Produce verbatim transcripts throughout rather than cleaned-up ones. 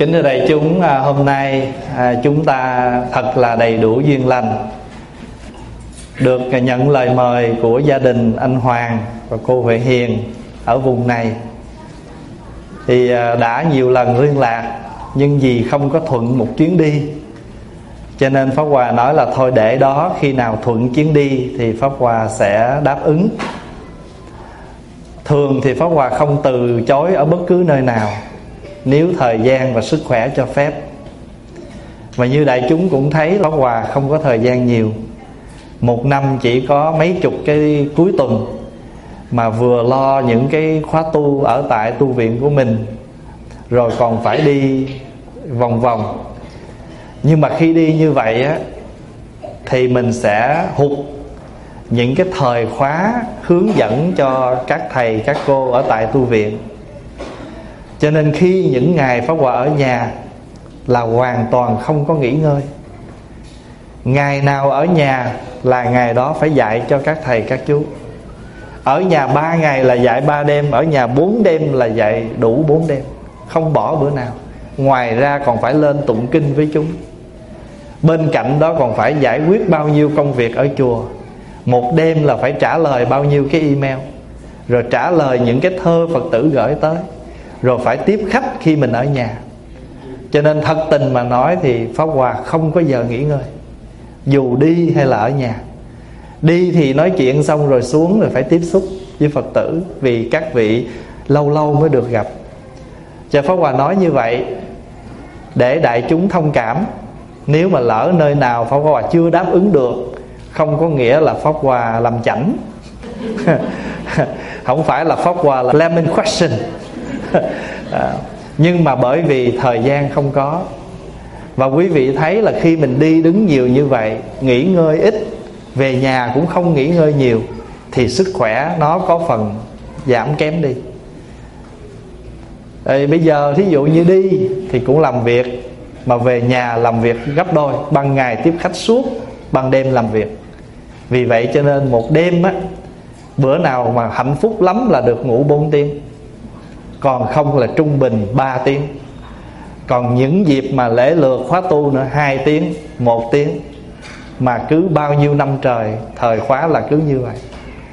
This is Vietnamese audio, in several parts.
Kính thưa đại chúng, hôm nay chúng ta thật là đầy đủ duyên lành, được nhận lời mời của gia đình anh Hoàng và cô Huệ Hiền ở vùng này. Thì đã nhiều lần liên lạc, nhưng vì không có thuận một chuyến đi, cho nên Pháp Hòa nói là thôi để đó, khi nào thuận chuyến đi thì Pháp Hòa sẽ đáp ứng. Thường thì Pháp Hòa không từ chối ở bất cứ nơi nào, nếu thời gian và sức khỏe cho phép. Và như đại chúng cũng thấy, Pháp Hòa không có thời gian nhiều. Một năm chỉ có mấy chục cái cuối tuần, mà vừa lo những cái khóa tu ở tại tu viện của mình, rồi còn phải đi vòng vòng. Nhưng mà khi đi như vậy á, thì mình sẽ hụt những cái thời khóa hướng dẫn cho các thầy các cô ở tại tu viện. Cho nên khi những ngày Pháp Hòa ở nhà là hoàn toàn không có nghỉ ngơi. Ngày nào ở nhà là ngày đó phải dạy cho các thầy các chú. Ở nhà ba ngày là dạy ba đêm, ở nhà bốn đêm là dạy đủ bốn đêm, không bỏ bữa nào. Ngoài ra còn phải lên tụng kinh với chúng. Bên cạnh đó còn phải giải quyết bao nhiêu công việc ở chùa. Một đêm là phải trả lời bao nhiêu cái email, rồi trả lời những cái thơ Phật tử gửi tới, rồi phải tiếp khách khi mình ở nhà. Cho nên thật tình mà nói thì Pháp Hòa không có giờ nghỉ ngơi, dù đi hay là ở nhà. Đi thì nói chuyện xong rồi xuống rồi phải tiếp xúc với Phật tử, vì các vị lâu lâu mới được gặp. Cho Pháp Hòa nói như vậy để đại chúng thông cảm. Nếu mà lỡ nơi nào Pháp Hòa chưa đáp ứng được, không có nghĩa là Pháp Hòa làm chảnh. Không phải là Pháp Hòa là lemon question. À, nhưng mà bởi vì thời gian không có. Và quý vị thấy là khi mình đi đứng nhiều như vậy, nghỉ ngơi ít, về nhà cũng không nghỉ ngơi nhiều, thì sức khỏe nó có phần giảm kém đi. Thì bây giờ thí dụ như đi thì cũng làm việc, mà về nhà làm việc gấp đôi. Ban ngày tiếp khách suốt, ban đêm làm việc. Vì vậy cho nên một đêm á, bữa nào mà hạnh phúc lắm là được ngủ bốn tiếng, còn không là trung bình ba tiếng. Còn những dịp mà lễ lượt khóa tu nữa hai tiếng, một tiếng. Mà cứ bao nhiêu năm trời thời khóa là cứ như vậy.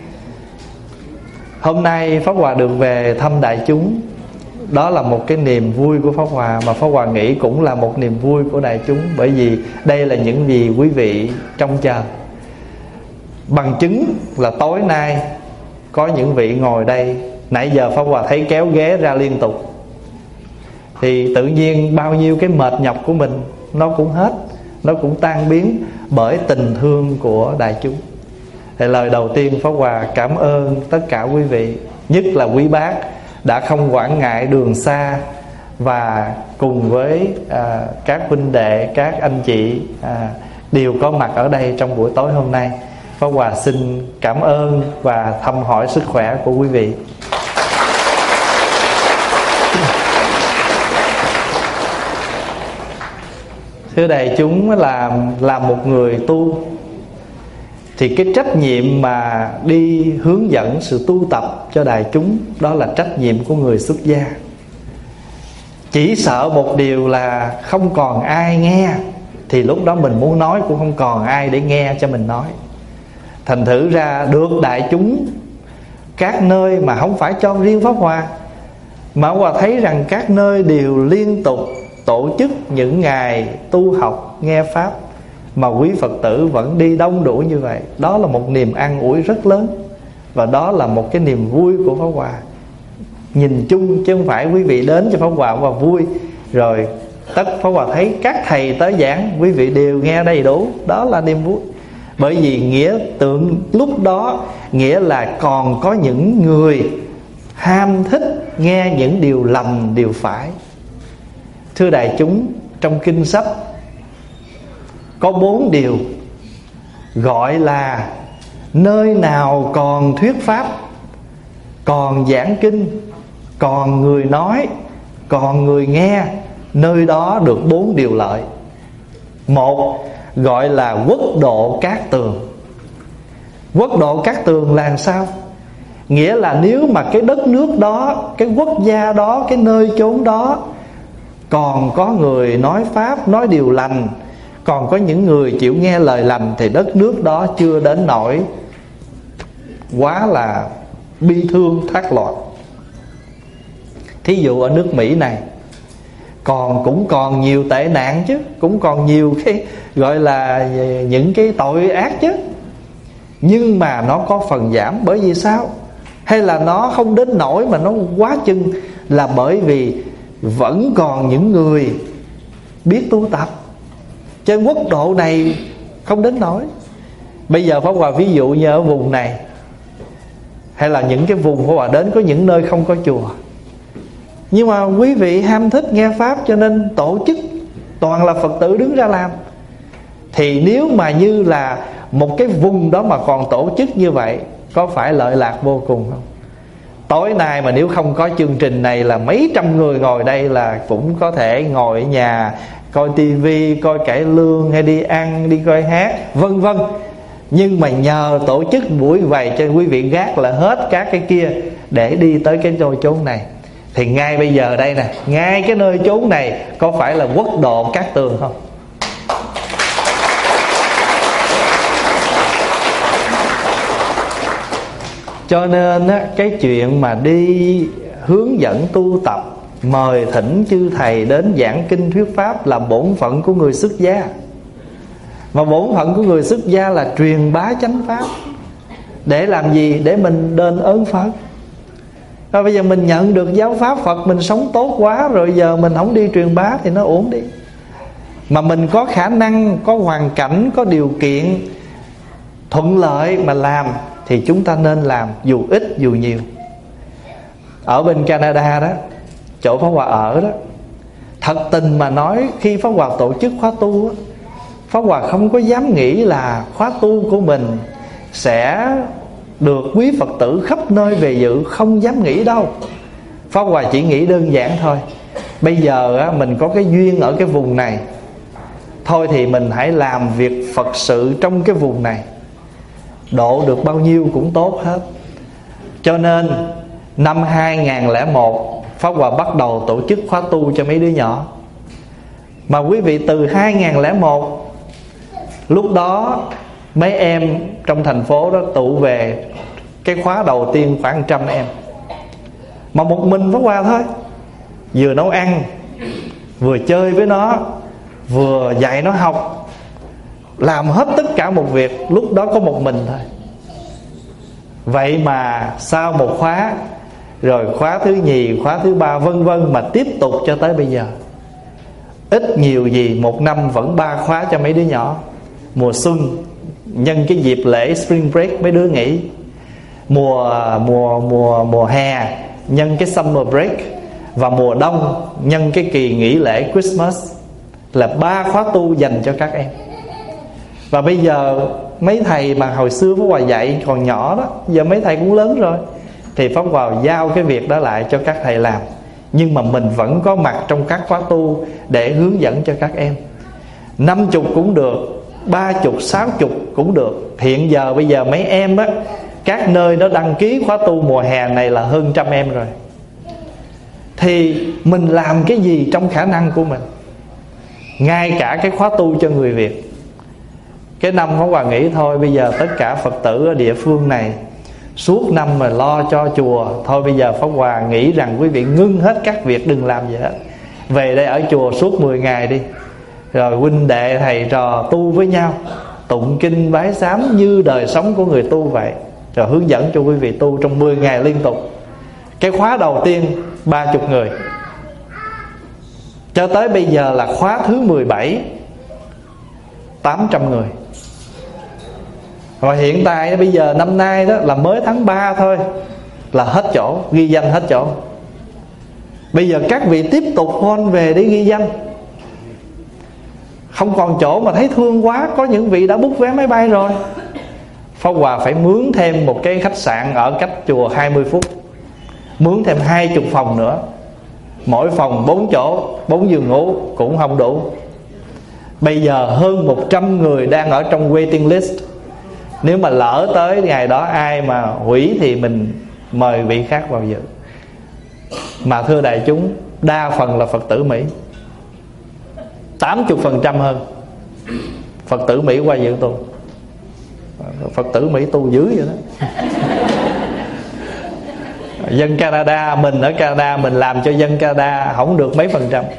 Hôm nay Pháp Hòa được về thăm đại chúng, đó là một cái niềm vui của Pháp Hòa, mà Pháp Hòa nghĩ cũng là một niềm vui của đại chúng. Bởi vì đây là những gì quý vị trông chờ. Bằng chứng là tối nay có những vị ngồi đây, nãy giờ Pháp Hòa thấy kéo ghế ra liên tục, thì tự nhiên bao nhiêu cái mệt nhọc của mình nó cũng hết, nó cũng tan biến bởi tình thương của đại chúng. Thì lời đầu tiên Pháp Hòa cảm ơn tất cả quý vị, nhất là quý bác đã không quản ngại đường xa, và cùng với à, các huynh đệ, các anh chị à, đều có mặt ở đây trong buổi tối hôm nay. Pháp Hòa xin cảm ơn và thăm hỏi sức khỏe của quý vị. Thưa đại chúng, là là một người tu thì cái trách nhiệm mà đi hướng dẫn sự tu tập cho đại chúng, đó là trách nhiệm của người xuất gia. Chỉ sợ một điều là không còn ai nghe, thì lúc đó mình muốn nói cũng không còn ai để nghe cho mình nói. Thành thử ra được đại chúng các nơi, mà không phải cho riêng Pháp Hòa, mà Pháp Hòa thấy rằng các nơi đều liên tục tổ chức những ngày tu học nghe Pháp, mà quý Phật tử vẫn đi đông đủ như vậy. Đó là một niềm an ủi rất lớn, và đó là một cái niềm vui của Pháp Hòa nhìn chung, chứ không phải quý vị đến cho Pháp Hòa và vui rồi tất Pháp Hòa thấy các thầy tới giảng quý vị đều nghe đầy đủ. Đó là niềm vui. Bởi vì nghĩa tượng lúc đó nghĩa là còn có những người ham thích nghe những điều lành, điều phải. Thưa đại chúng, trong kinh sách có bốn điều gọi là nơi nào còn thuyết pháp, còn giảng kinh, còn người nói, còn người nghe, nơi đó được bốn điều lợi. Một, gọi là quốc độ cát tường. Quốc độ cát tường là sao? Nghĩa là nếu mà cái đất nước đó, cái quốc gia đó, cái nơi chốn đó còn có người nói pháp, nói điều lành, còn có những người chịu nghe lời lành, thì đất nước đó chưa đến nỗi quá là bi thương thác loạn. Thí dụ ở nước Mỹ này, còn cũng còn nhiều tệ nạn chứ, cũng còn nhiều cái gọi là những cái tội ác chứ. Nhưng mà nó có phần giảm. Bởi vì sao? Hay là nó không đến nỗi mà nó quá chừng? Là bởi vì vẫn còn những người biết tu tập. Trên quốc độ này không đến nỗi. Bây giờ Pháp Hòa ví dụ như ở vùng này, hay là những cái vùng Pháp Hòa đến có những nơi không có chùa, nhưng mà quý vị ham thích nghe pháp cho nên tổ chức toàn là Phật tử đứng ra làm. Thì nếu mà như là một cái vùng đó mà còn tổ chức như vậy, có phải lợi lạc vô cùng không? Tối nay mà nếu không có chương trình này là mấy trăm người ngồi đây là cũng có thể ngồi ở nhà coi tivi, coi cải lương, hay đi ăn, đi coi hát, vân vân. Nhưng mà nhờ tổ chức buổi vậy cho quý vị gác lại hết các cái kia để đi tới cái nơi chốn này. Thì ngay bây giờ đây nè, ngay cái nơi chốn này có phải là quốc độ Cát Tường không? Cho nên á, cái chuyện mà đi hướng dẫn tu tập, mời thỉnh chư thầy đến giảng kinh thuyết pháp là bổn phận của người xuất gia. Mà bổn phận của người xuất gia là truyền bá chánh pháp. Để làm gì? Để mình đền ơn Phật. Rồi bây giờ mình nhận được giáo pháp Phật, mình sống tốt quá rồi, giờ mình không đi truyền bá thì nó uổng đi. Mà mình có khả năng, có hoàn cảnh, có điều kiện thuận lợi mà làm thì chúng ta nên làm, dù ít dù nhiều. Ở bên Canada đó, chỗ Pháp Hòa ở đó, thật tình mà nói, khi Pháp Hòa tổ chức khóa tu á, Pháp Hòa không có dám nghĩ là khóa tu của mình sẽ được quý Phật tử khắp nơi về dự. Không dám nghĩ đâu. Pháp Hòa chỉ nghĩ đơn giản thôi, bây giờ á, mình có cái duyên ở cái vùng này, thôi thì mình hãy làm việc Phật sự trong cái vùng này, độ được bao nhiêu cũng tốt hết. Cho nên năm hai nghìn không trăm lẻ một Pháp Hòa bắt đầu tổ chức khóa tu cho mấy đứa nhỏ. Mà quý vị từ hai nghìn không trăm lẻ một, lúc đó mấy em trong thành phố đó tụ về cái khóa đầu tiên khoảng trăm em. Mà một mình Pháp Hòa thôi, vừa nấu ăn, vừa chơi với nó, vừa dạy nó học, làm hết tất cả một việc. Lúc đó có một mình thôi. Vậy mà sau một khóa, rồi khóa thứ nhì, khóa thứ ba, vân vân, mà tiếp tục cho tới bây giờ, ít nhiều gì một năm vẫn ba khóa cho mấy đứa nhỏ. Mùa xuân nhân cái dịp lễ Spring Break mấy đứa nghỉ, mùa mùa mùa mùa hè nhân cái Summer Break, và mùa đông nhân cái kỳ nghỉ lễ Christmas, là ba khóa tu dành cho các em. Và bây giờ mấy thầy mà hồi xưa Pháp Hòa dạy còn nhỏ đó, giờ mấy thầy cũng lớn rồi, thì Pháp Hòa giao cái việc đó lại cho các thầy làm. Nhưng mà mình vẫn có mặt trong các khóa tu để hướng dẫn cho các em. Năm chục cũng được, ba chục, sáu chục cũng được. Hiện giờ bây giờ mấy em á, các nơi nó đăng ký khóa tu mùa hè này là hơn trăm em rồi. Thì mình làm cái gì trong khả năng của mình. Ngay cả cái khóa tu cho người Việt, cái năm Pháp Hòa nghĩ thôi bây giờ tất cả Phật tử ở địa phương này suốt năm mà lo cho chùa, thôi bây giờ Pháp Hòa nghĩ rằng quý vị ngưng hết các việc, đừng làm gì hết, về đây ở chùa suốt mười ngày đi, rồi huynh đệ thầy trò tu với nhau, tụng kinh bái sám như đời sống của người tu vậy, rồi hướng dẫn cho quý vị tu trong mười ngày liên tục. Cái khóa đầu tiên ba mươi người, cho tới bây giờ là khóa thứ mười bảy, tám trăm người. Rồi hiện tại bây giờ năm nay đó là mới tháng ba thôi là hết chỗ, ghi danh hết chỗ. Bây giờ các vị tiếp tục hôn về để ghi danh, không còn chỗ mà thấy thương quá, có những vị đã book vé máy bay rồi. Pháp Hòa phải mướn thêm một cái khách sạn ở cách chùa hai mươi phút, mướn thêm hai mươi phòng nữa, mỗi phòng bốn chỗ, bốn giường ngủ cũng không đủ. Bây giờ hơn một trăm người đang ở trong waiting list. Nếu mà lỡ tới ngày đó ai mà hủy thì mình mời vị khác vào dự. Mà thưa đại chúng, đa phần là Phật tử Mỹ. tám mươi phần trăm hơn. Phật tử Mỹ qua dự tu, Phật tử Mỹ tu dữ vậy đó. Dân Canada, mình ở Canada mình làm cho dân Canada không được mấy phần trăm.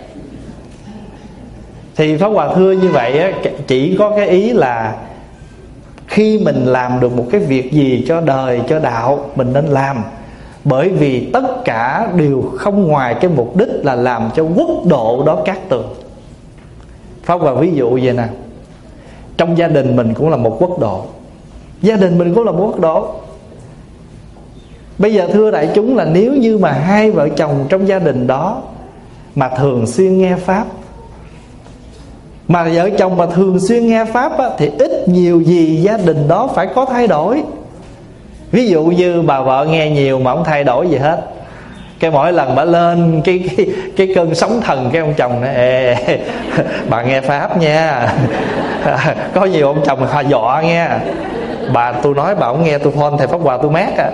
Thì Pháp Hòa thưa như vậy á, chỉ có cái ý là khi mình làm được một cái việc gì cho đời, cho đạo, mình nên làm. Bởi vì tất cả đều không ngoài cái mục đích là làm cho quốc độ đó cát tường. Pháp Hòa ví dụ vậy nè, trong gia đình mình cũng là một quốc độ, gia đình mình cũng là một quốc độ. Bây giờ thưa đại chúng là nếu như mà hai vợ chồng trong gia đình đó mà thường xuyên nghe Pháp, mà vợ chồng mà thường xuyên nghe Pháp á, thì ít nhiều gì gia đình đó phải có thay đổi. Ví dụ như bà vợ nghe nhiều mà không thay đổi gì hết, cái mỗi lần bà lên cái cái, cái cơn sóng thần, cái ông chồng nói ê, bà nghe Pháp nha. Có nhiều ông chồng họ dọa nghe, bà tôi nói bà không nghe tôi phone thầy Pháp Hòa tôi mát à.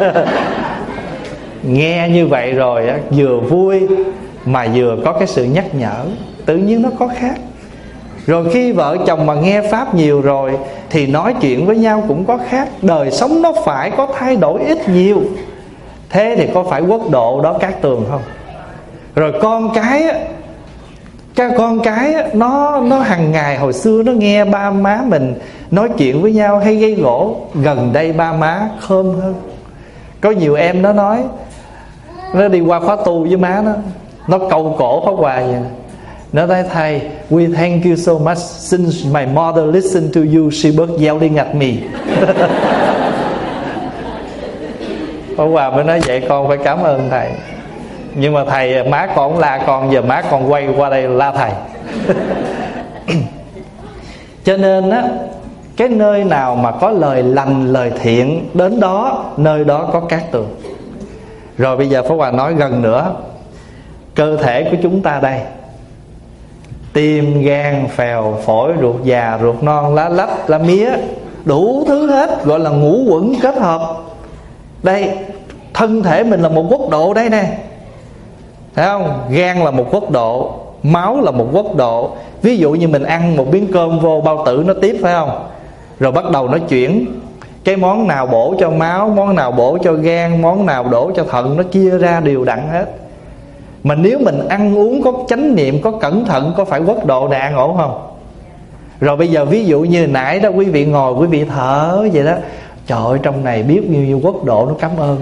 Nghe như vậy rồi á, vừa vui mà vừa có cái sự nhắc nhở, tự nhiên nó có khác. Rồi khi vợ chồng mà nghe Pháp nhiều rồi thì nói chuyện với nhau cũng có khác. Đời sống nó phải có thay đổi ít nhiều. Thế thì có phải quốc độ đó cát tường không? Rồi con cái á, cái con cái á, nó nó hàng ngày hồi xưa nó nghe ba má mình nói chuyện với nhau hay gây gỗ, gần đây ba má khơm hơn. Có nhiều em nó nói, nó đi qua khóa tu với má nó, nó cầu cổ Pháp Hòa vậy. Nó nói thầy, we thank you so much, since my mother listened to you, she bớt yelling at me. Pháp Hòa mới nói vậy con phải cảm ơn thầy. Nhưng mà thầy, má con không la con, giờ má con quay qua đây la thầy. Cho nên á, cái nơi nào mà có lời lành, lời thiện đến đó, nơi đó có cát tường. Rồi bây giờ Pháp Hòa nói gần nữa, cơ thể của chúng ta đây, tim, gan, phèo, phổi, ruột già, ruột non, lá lách, lá mía, đủ thứ hết, gọi là ngũ quẩn kết hợp. Đây, thân thể mình là một quốc độ đây nè, thấy không? Gan là một quốc độ, máu là một quốc độ. Ví dụ như mình ăn một miếng cơm vô, bao tử nó tiếp, phải không? Rồi bắt đầu nó chuyển, cái món nào bổ cho máu, món nào bổ cho gan, món nào đổ cho thận, nó chia ra đều đặn hết. Mà nếu mình ăn uống có chánh niệm, có cẩn thận, có phải quốc độ này an ổn không? Rồi bây giờ ví dụ như nãy đó quý vị ngồi, quý vị thở vậy đó, trời ơi trong này biết nhiêu nhiêu quốc độ nó cảm ơn.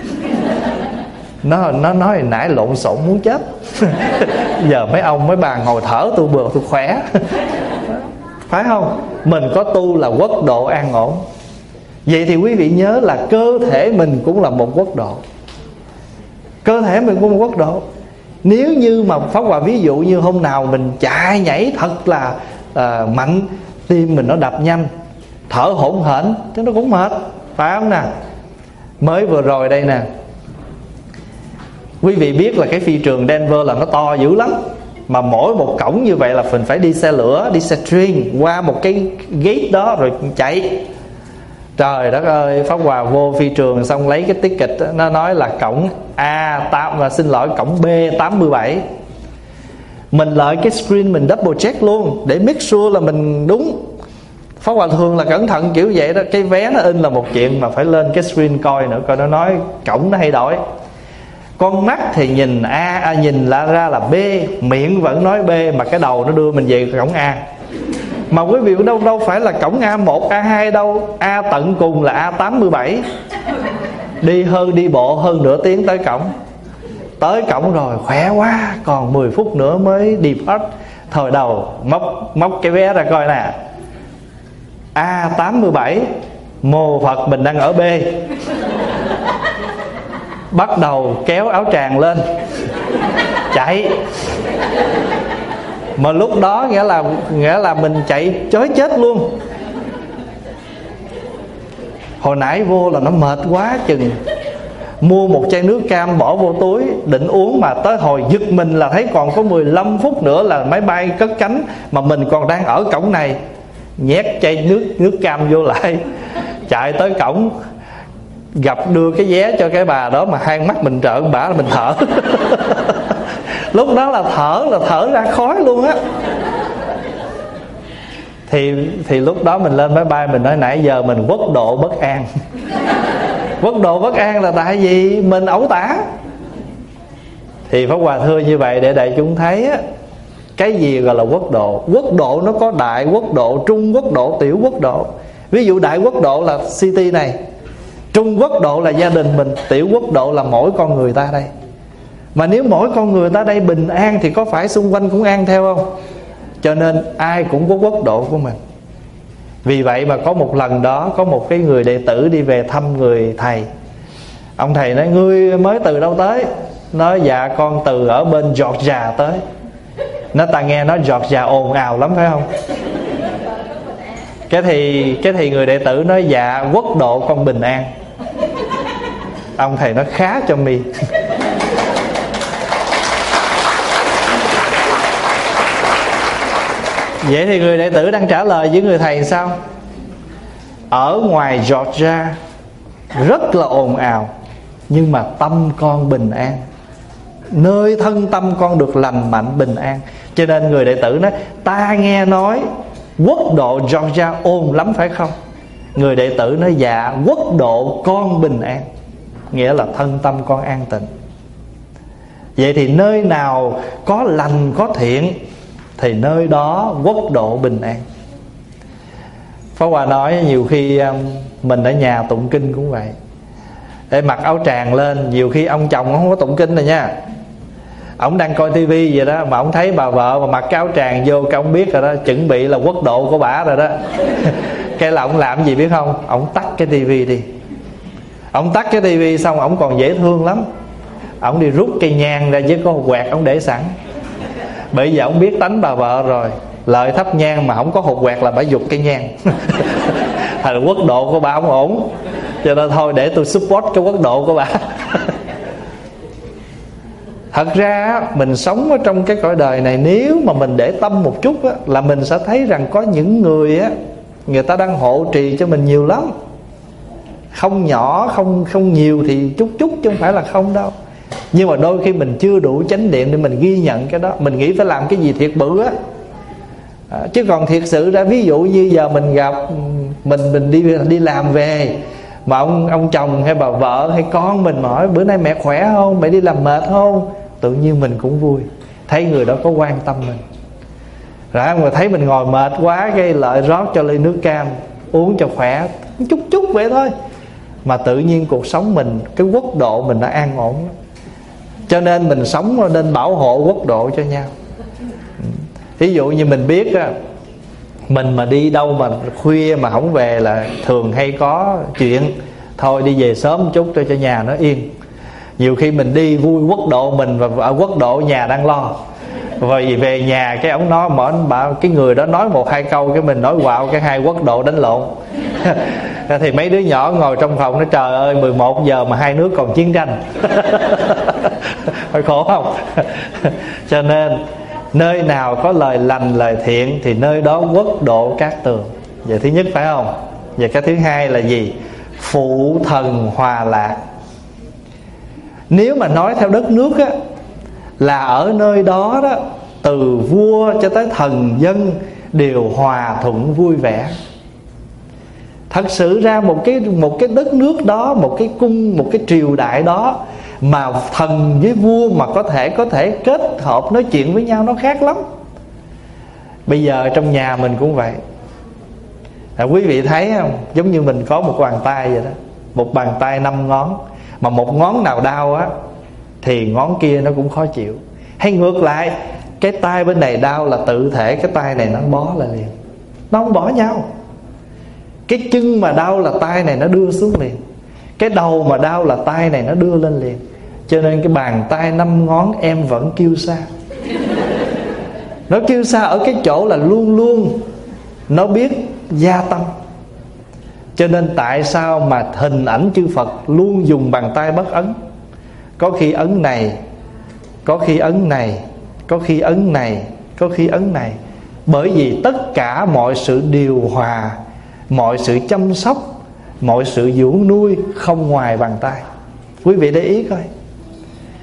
Nó nó nói nãy lộn xộn muốn chết. Giờ mấy ông mấy bà ngồi thở tôi bừa tôi khỏe. Phải không? Mình có tu là quốc độ an ổn. Vậy thì quý vị nhớ là cơ thể mình cũng là một quốc độ. Cơ thể mình cũng một quốc độ. Nếu như mà Pháp Hòa ví dụ như hôm nào mình chạy nhảy thật là uh, mạnh, tim mình nó đập nhanh, thở hổn hển, thế nó cũng mệt, phải không nè? Mới vừa rồi đây nè, quý vị biết là cái phi trường Denver là nó to dữ lắm. Mà mỗi một cổng như vậy là mình phải đi xe lửa, đi xe train qua một cái gate đó rồi chạy. Trời đất ơi, Pháp Hòa vô phi trường xong lấy cái ticket, nó nói là cổng A tám, và xin lỗi cổng B tám mươi bảy. Mình lợi cái screen mình double check luôn để make sure là mình đúng. Pháp Hòa thường là cẩn thận kiểu vậy đó. Cái vé nó in là một chuyện, mà phải lên cái screen coi nữa, coi nó nói cổng nó hay đổi. Con mắt thì nhìn A, à, nhìn là ra là B, miệng vẫn nói B, mà cái đầu nó đưa mình về cổng A. Mà quý vị đâu đâu phải là cổng A một, A hai đâu, A tận cùng là A tám mươi bảy. Đi hơn đi bộ hơn nửa tiếng tới cổng. Tới cổng rồi khỏe quá, còn mười phút nữa mới depart. Thời đầu móc móc cái vé ra coi nè, A tám mươi bảy, mô Phật mình đang ở B. Bắt đầu kéo áo tràng lên chạy. Mà lúc đó nghĩa là nghĩa là mình chạy chối chết luôn. Hồi nãy vô là nó mệt quá chừng, mua một chai nước cam bỏ vô túi định uống, mà tới hồi giật mình là thấy còn có mười lăm phút nữa là máy bay cất cánh, mà mình còn đang ở cổng này. Nhét chai nước nước cam vô lại, chạy tới cổng, gặp đưa cái vé cho cái bà đó mà hai mắt mình trợn bả là mình thở. Lúc đó là thở là thở ra khói luôn á. Thì thì lúc đó mình lên máy bay mình nói nãy giờ mình quốc độ bất an. Quốc độ bất an là tại vì mình ẩu tả. Thì Pháp Hòa thưa như vậy để đại chúng thấy á, cái gì gọi là quốc độ. Quốc độ nó có đại quốc độ, trung quốc độ, tiểu quốc độ. Ví dụ đại quốc độ là city này, trung quốc độ là gia đình mình, tiểu quốc độ là mỗi con người ta đây. Mà nếu mỗi con người ta đây bình an thì có phải xung quanh cũng an theo không? Cho nên ai cũng có quốc độ của mình. Vì vậy mà có một lần đó, có một cái người đệ tử đi về thăm người thầy. Ông thầy nói: ngươi mới từ đâu tới? Nói: dạ con từ ở bên Georgia tới. Nó ta nghe nói Georgia ồn ào lắm phải không? Cái thì cái thì người đệ tử nói: dạ quốc độ con bình an. Ông thầy nói: khá cho mi. Vậy thì người đệ tử đang trả lời với người thầy sao? Ở ngoài Georgia rất là ồn ào, nhưng mà tâm con bình an, nơi thân tâm con được lành mạnh bình an. Cho nên người đệ tử nói: ta nghe nói quốc độ Georgia ồn lắm phải không? Người đệ tử nói: dạ quốc độ con bình an, nghĩa là thân tâm con an tịnh. Vậy thì nơi nào có lành có thiện thì nơi đó quốc độ bình an. Pháp Hòa nói nhiều khi mình ở nhà tụng kinh cũng vậy. Để mặc áo tràng lên, nhiều khi ông chồng không có tụng kinh rồi nha, ông đang coi tivi vậy đó, mà ông thấy bà vợ mà mặc cái áo tràng vô, cái ông biết rồi đó, chuẩn bị là quốc độ của bả rồi đó. Cái là ông làm gì biết không? Ông tắt cái tivi đi. Ông tắt cái tivi xong ông còn dễ thương lắm, ông đi rút cây nhang ra với có hộp quẹt ông để sẵn. Bởi vì ông biết tánh bà vợ rồi, lợi thắp nhang mà không có hộp quẹt là bả giục cây nhang. Thành quốc độ của bà không ổn, cho nên thôi để tôi support cái quốc độ của bà. Thật ra mình sống ở trong cái cõi đời này, nếu mà mình để tâm một chút á, là mình sẽ thấy rằng có những người á, người ta đang hộ trì cho mình nhiều lắm. Không nhỏ, không không nhiều thì chút chút chứ không phải là không đâu. Nhưng mà đôi khi mình chưa đủ chánh điện để mình ghi nhận cái đó. Mình nghĩ phải làm cái gì thiệt bự á, à, chứ còn thiệt sự ra, ví dụ như giờ mình gặp mình mình đi đi làm về, mà ông ông chồng hay bà vợ hay con mình hỏi: bữa nay mẹ khỏe không, mẹ đi làm mệt không? Tự nhiên mình cũng vui, thấy người đó có quan tâm mình. Rồi mà thấy mình ngồi mệt quá, cái lợi rót cho ly nước cam uống cho khỏe, chút chút vậy thôi. Mà tự nhiên cuộc sống mình, cái quốc độ mình đã an ổn. Cho nên mình sống nên bảo hộ quốc độ cho nhau. Ví dụ như mình biết á, mình mà đi đâu mà khuya mà không về là thường hay có chuyện, thôi đi về sớm một chút cho cho nhà nó yên. Nhiều khi mình đi vui quốc độ mình, và ở quốc độ nhà đang lo, rồi về nhà cái ông nói mở bảo cái người đó nói một hai câu, cái mình nói quạo, cái hai quốc độ đánh lộn. Thì mấy đứa nhỏ ngồi trong phòng nói: trời ơi mười một giờ mà hai nước còn chiến tranh. Phải khổ không? Cho nên nơi nào có lời lành lời thiện thì nơi đó quốc độ cát tường. Vậy thứ nhất phải không? Vậy cái thứ hai là gì? Phụ thần hòa lạc. Nếu mà nói theo đất nước á, là ở nơi đó đó, từ vua cho tới thần dân đều hòa thuận vui vẻ. Thật sự ra một cái một cái đất nước đó, một cái cung, một cái triều đại đó mà thần với vua mà có thể có thể kết hợp nói chuyện với nhau, nó khác lắm. Bây giờ trong nhà mình cũng vậy. À, quý vị thấy không? Giống như mình có một bàn tay vậy đó, một bàn tay năm ngón, mà một ngón nào đau á thì ngón kia nó cũng khó chịu. Hay ngược lại, cái tay bên này đau là tự thể cái tay này nó bó lại liền, nó không bỏ nhau. Cái chân mà đau là tay này nó đưa xuống liền, cái đầu mà đau là tay này nó đưa lên liền. Cho nên cái bàn tay năm ngón em vẫn kêu xa. Nó kêu xa ở cái chỗ là luôn luôn nó biết gia tâm. Cho nên tại sao mà hình ảnh chư Phật luôn dùng bàn tay bất ấn. Có khi ấn này, có khi ấn này, có khi ấn này, có khi ấn này. Bởi vì tất cả mọi sự điều hòa, mọi sự chăm sóc, mọi sự dưỡng nuôi không ngoài bàn tay. Quý vị để ý coi.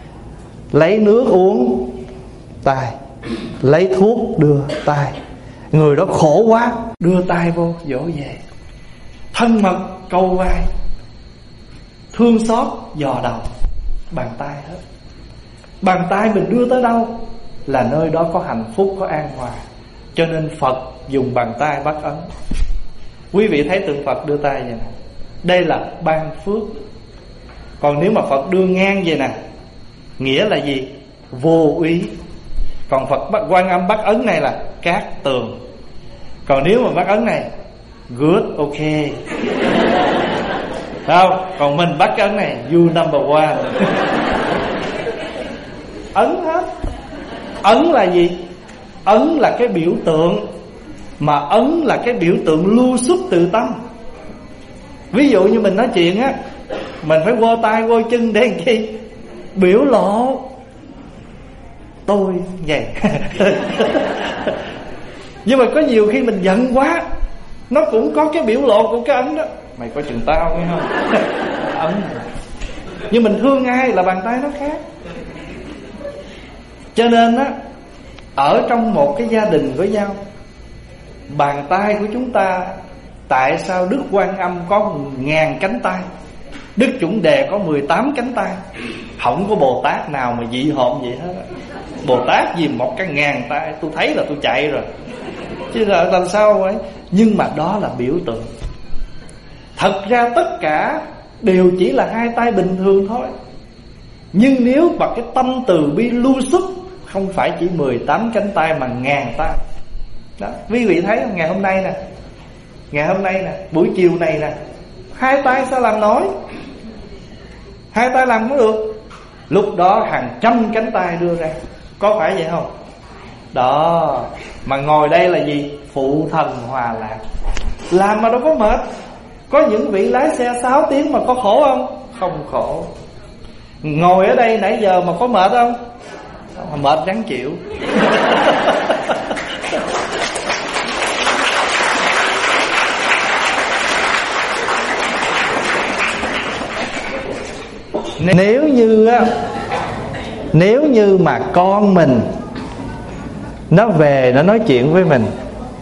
Lấy nước uống tay, lấy thuốc đưa tay, người đó khổ quá, đưa tay vô dỗ về, thân mật câu vai, thương xót dò đầu, bàn tay hết. Bàn tay mình đưa tới đâu là nơi đó có hạnh phúc, có an hòa. Cho nên Phật dùng bàn tay bắt ấn. Quý vị thấy tượng Phật đưa tay vậy nè, đây là ban phước. Còn nếu mà Phật đưa ngang vậy nè, nghĩa là gì? Vô úy. Còn Phật bắt Quan Âm bắt ấn này là cát tường. Còn nếu mà bắt ấn này, good, ok. Không? Còn mình bắt ấn này, you number one. Ấn hết. Ấn là gì? Ấn là cái biểu tượng, mà ấn là cái biểu tượng lưu xuất từ tâm. Ví dụ như mình nói chuyện á, mình phải quơ tay quơ chân để làm chi? Biểu lộ tôi vậy. Nhưng mà có nhiều khi mình giận quá, nó cũng có cái biểu lộ của cái ấn đó. Mày có chừng tao nghe không? Ấn. Nhưng mình thương ai là bàn tay nó khác. Cho nên á, ở trong một cái gia đình với nhau, bàn tay của chúng ta, tại sao Đức Quan Âm có ngàn cánh tay, Đức Chuẩn Đề có mười tám cánh tay? Không có Bồ Tát nào mà dị hợm vậy hết. Bồ Tát gì một cái ngàn tay, tôi thấy là tôi chạy rồi. Chứ là làm sao vậy? Nhưng mà đó là biểu tượng. Thật ra tất cả đều chỉ là hai tay bình thường thôi. Nhưng nếu bằng cái tâm từ bi lưu xuất, không phải chỉ mười tám cánh tay mà ngàn tay. Đó, quý vị thấy ngày hôm nay nè, ngày hôm nay nè, buổi chiều này nè, hai tay sao làm nổi? Hai tay làm không được. Lúc đó hàng trăm cánh tay đưa ra. Có phải vậy không? Đó. Mà ngồi đây là gì? Phụ thần hòa lạc. Làm mà đâu có mệt. Có những vị lái xe sáu tiếng mà có khổ không? Không khổ. Ngồi ở đây nãy giờ mà có mệt không? Mệt ráng chịu. Nếu như á, nếu như mà con mình nó về nó nói chuyện với mình,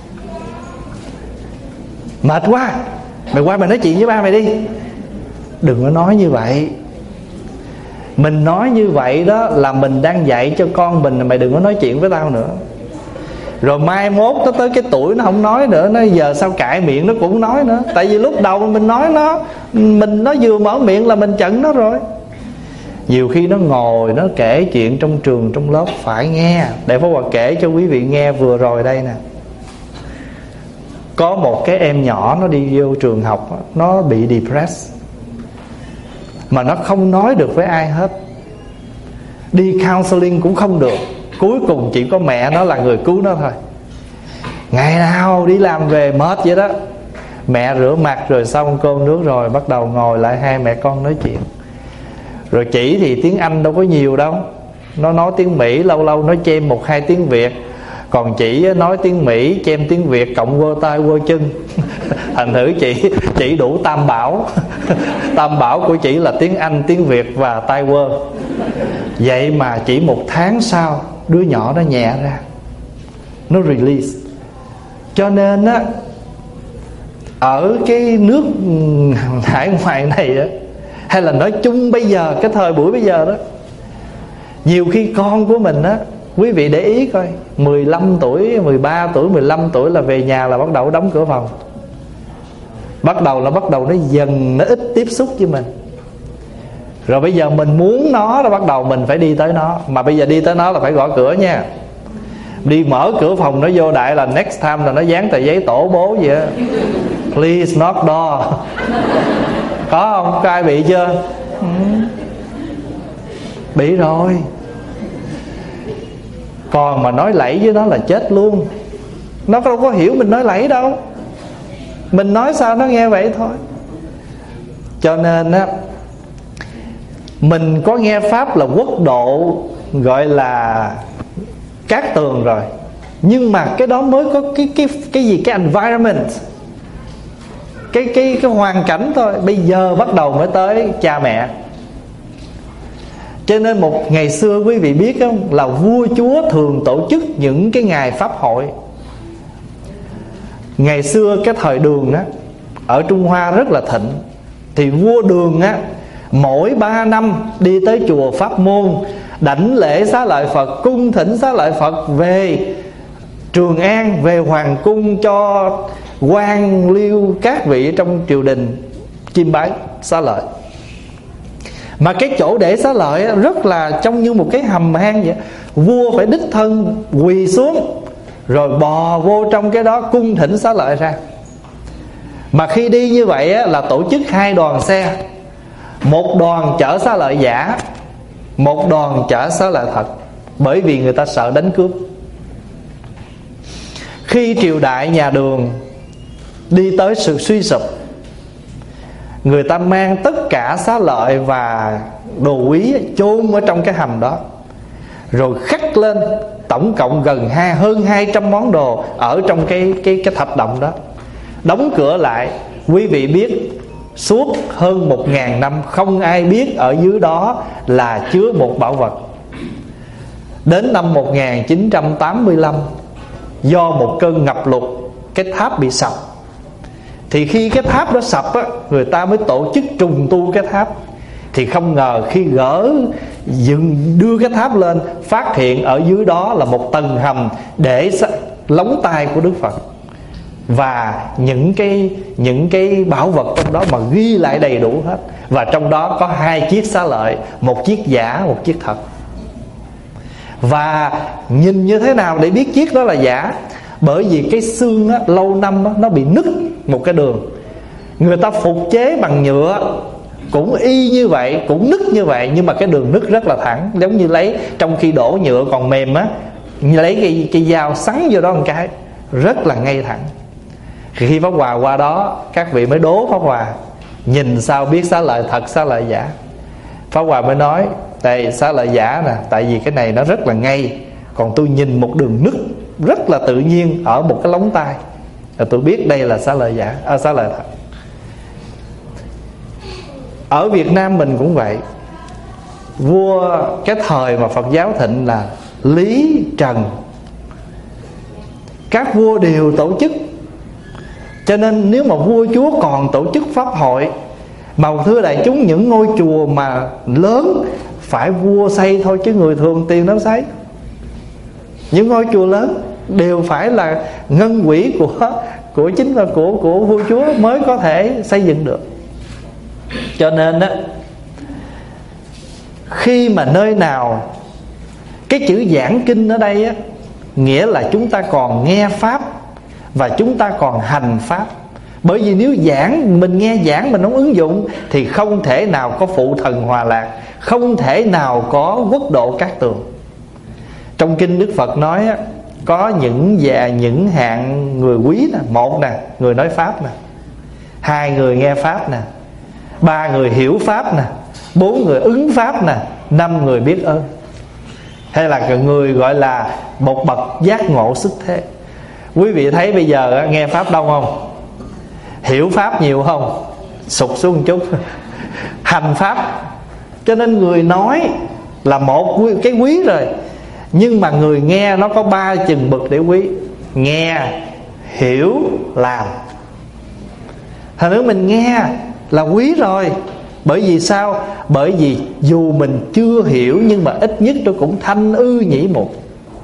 mệt quá, mày qua mày nói chuyện với ba mày đi. Đừng có nói như vậy. Mình nói như vậy đó là mình đang dạy cho con mình là mày đừng có nói chuyện với tao nữa. Rồi mai mốt nó tới cái tuổi nó không nói nữa, nó giờ sao cãi miệng nó cũng nói nữa. Tại vì lúc đầu mình nói nó, mình nó vừa mở miệng là mình chặn nó rồi. Nhiều khi nó ngồi nó kể chuyện trong trường trong lớp phải nghe. Để Pháp Hòa kể cho quý vị nghe vừa rồi đây nè. Có một cái em nhỏ nó đi vô trường học, nó bị depressed, mà nó không nói được với ai hết. Đi counseling cũng không được. Cuối cùng chỉ có mẹ nó là người cứu nó thôi. Ngày nào đi làm về mệt vậy đó, mẹ rửa mặt rồi xong cơm nước rồi bắt đầu ngồi lại hai mẹ con nói chuyện. Rồi chỉ thì tiếng Anh đâu có nhiều đâu, nó nói tiếng Mỹ, lâu lâu nói chêm một hai tiếng Việt. Còn chị nói tiếng Mỹ chêm tiếng Việt cộng quơ tay quơ chân. Thành thử chị chỉ đủ tam bảo. Tam bảo của chị là tiếng Anh, tiếng Việt và tay quơ. Vậy mà chỉ một tháng sau, đứa nhỏ nó nhẹ ra, nó release. Cho nên á, ở cái nước hải ngoại này á, hay là nói chung bây giờ, cái thời buổi bây giờ đó, nhiều khi con của mình á, quý vị để ý coi, mười lăm tuổi, mười ba tuổi, mười lăm tuổi là về nhà là bắt đầu đóng cửa phòng. Bắt đầu là bắt đầu nó dần, nó ít tiếp xúc với mình. Rồi bây giờ mình muốn nó, là bắt đầu mình phải đi tới nó. Mà bây giờ đi tới nó là phải gõ cửa nha. Đi mở cửa phòng nó vô, đại là next time là nó dán tờ giấy tổ bố vậy á. Please knock door. Có không? Có ai bị chưa? Ừ. Bị rồi. Còn mà nói lẫy với nó là chết luôn. Nó đâu có hiểu mình nói lẫy đâu. Mình nói sao nó nghe vậy thôi. Cho nên á, mình có nghe pháp là quốc độ, gọi là cát tường rồi. Nhưng mà cái đó mới có cái cái cái gì cái environment, cái cái cái hoàn cảnh thôi. Bây giờ bắt đầu mới tới cha mẹ. Cho nên một ngày xưa quý vị biết không, là vua chúa thường tổ chức những cái ngày pháp hội. Ngày xưa cái thời Đường á, ở Trung Hoa rất là thịnh. Thì vua Đường á, mỗi ba năm đi tới chùa Pháp Môn, đảnh lễ Xá Lợi Phật, cung thỉnh Xá Lợi Phật về Trường An, về hoàng cung cho quan liêu các vị trong triều đình chiêm bái xá lợi. Mà cái chỗ để xá lợi rất là trông như một cái hầm hang vậy. Vua phải đích thân quỳ xuống rồi bò vô trong cái đó cung thỉnh xá lợi ra. Mà khi đi như vậy là tổ chức hai đoàn xe, một đoàn chở xá lợi giả, một đoàn chở xá lợi thật, bởi vì người ta sợ đánh cướp. Khi triều đại nhà Đường đi tới sự suy sụp, người ta mang tất cả xá lợi và đồ quý chôn ở trong cái hầm đó, rồi khắc lên tổng cộng gần hai, hơn hai trăm món đồ ở trong cái, cái, cái thạch động đó. Đóng cửa lại. Quý vị biết suốt hơn một ngàn năm không ai biết ở dưới đó là chứa một bảo vật. Đến năm một nghìn chín trăm tám mươi lăm, do một cơn ngập lụt, cái tháp bị sập. Thì khi cái tháp đó sập á, người ta mới tổ chức trùng tu cái tháp. Thì không ngờ khi gỡ dựng đưa cái tháp lên, phát hiện ở dưới đó là một tầng hầm để lóng tai của Đức Phật, và những cái những cái bảo vật trong đó mà ghi lại đầy đủ hết. Và trong đó có hai chiếc xá lợi, một chiếc giả, một chiếc thật. Và nhìn như thế nào để biết chiếc đó là giả? Bởi vì cái xương á, lâu năm á, nó bị nứt một cái đường. Người ta phục chế bằng nhựa cũng y như vậy, cũng nứt như vậy, nhưng mà cái đường nứt rất là thẳng. Giống như lấy, trong khi đổ nhựa còn mềm á, lấy cái, cái dao sắn vô đó một cái, rất là ngay thẳng. Khi Pháp Hòa qua đó, các vị mới đố Pháp Hòa, nhìn sao biết xá lợi thật, xá lợi giả? Pháp Hòa mới nói, đây xá lợi giả nè, tại vì cái này nó rất là ngay, còn tôi nhìn một đường nứt rất là tự nhiên ở một cái lóng tai, là tôi biết đây là xá lợi giả, à, xá lợi thật. Ở Việt Nam mình cũng vậy. Vua cái thời mà Phật giáo thịnh là Lý Trần, các vua đều tổ chức. Cho nên nếu mà vua chúa còn tổ chức pháp hội, mà thưa đại chúng, những ngôi chùa mà lớn phải vua xây thôi, chứ người thường tiền đâu xây. Những ngôi chùa lớn đều phải là ngân quỹ của của chính là của của vua chúa mới có thể xây dựng được. Cho nên á, khi mà nơi nào cái chữ giảng kinh ở đây á, nghĩa là chúng ta còn nghe pháp và chúng ta còn hành pháp. Bởi vì nếu giảng, mình nghe giảng mình không ứng dụng thì không thể nào có phụ thần hòa lạc, không thể nào có quốc độ cát tường. Trong kinh Đức Phật nói á, có những già những hạng người quý nè. Một nè, người nói pháp nè. Hai, người nghe pháp nè. Ba, người hiểu pháp nè. Bốn, người ứng pháp nè. Năm, người biết ơn. Hay là người gọi là một bậc giác ngộ xuất thế. Quý vị thấy bây giờ nghe pháp đông không? Hiểu pháp nhiều không? Sụt xuống một chút. Hành pháp. Cho nên người nói là một cái quý rồi, nhưng mà người nghe nó có ba chừng bậc để quý: nghe, hiểu, làm. Thành nếu mình nghe là quý rồi. Bởi vì sao? Bởi vì dù mình chưa hiểu, nhưng mà ít nhất nó cũng thanh ư nhĩ mục,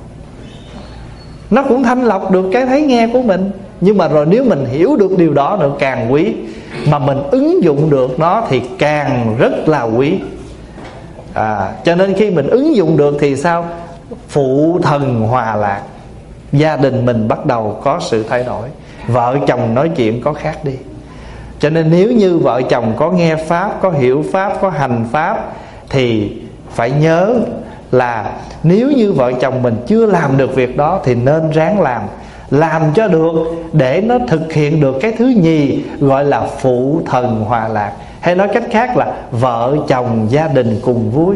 nó cũng thanh lọc được cái thấy nghe của mình. Nhưng mà rồi nếu mình hiểu được điều đó nữa càng quý, mà mình ứng dụng được nó thì càng rất là quý. à, Cho nên khi mình ứng dụng được thì sao? Phụ thần hòa lạc, gia đình mình bắt đầu có sự thay đổi, vợ chồng nói chuyện có khác đi. Cho nên nếu như vợ chồng có nghe pháp, có hiểu pháp, có hành pháp, thì phải nhớ là nếu như vợ chồng mình chưa làm được việc đó thì nên ráng làm, làm cho được để nó thực hiện được cái thứ nhì gọi là phụ thần hòa lạc. Hay nói cách khác là vợ chồng gia đình cùng vui.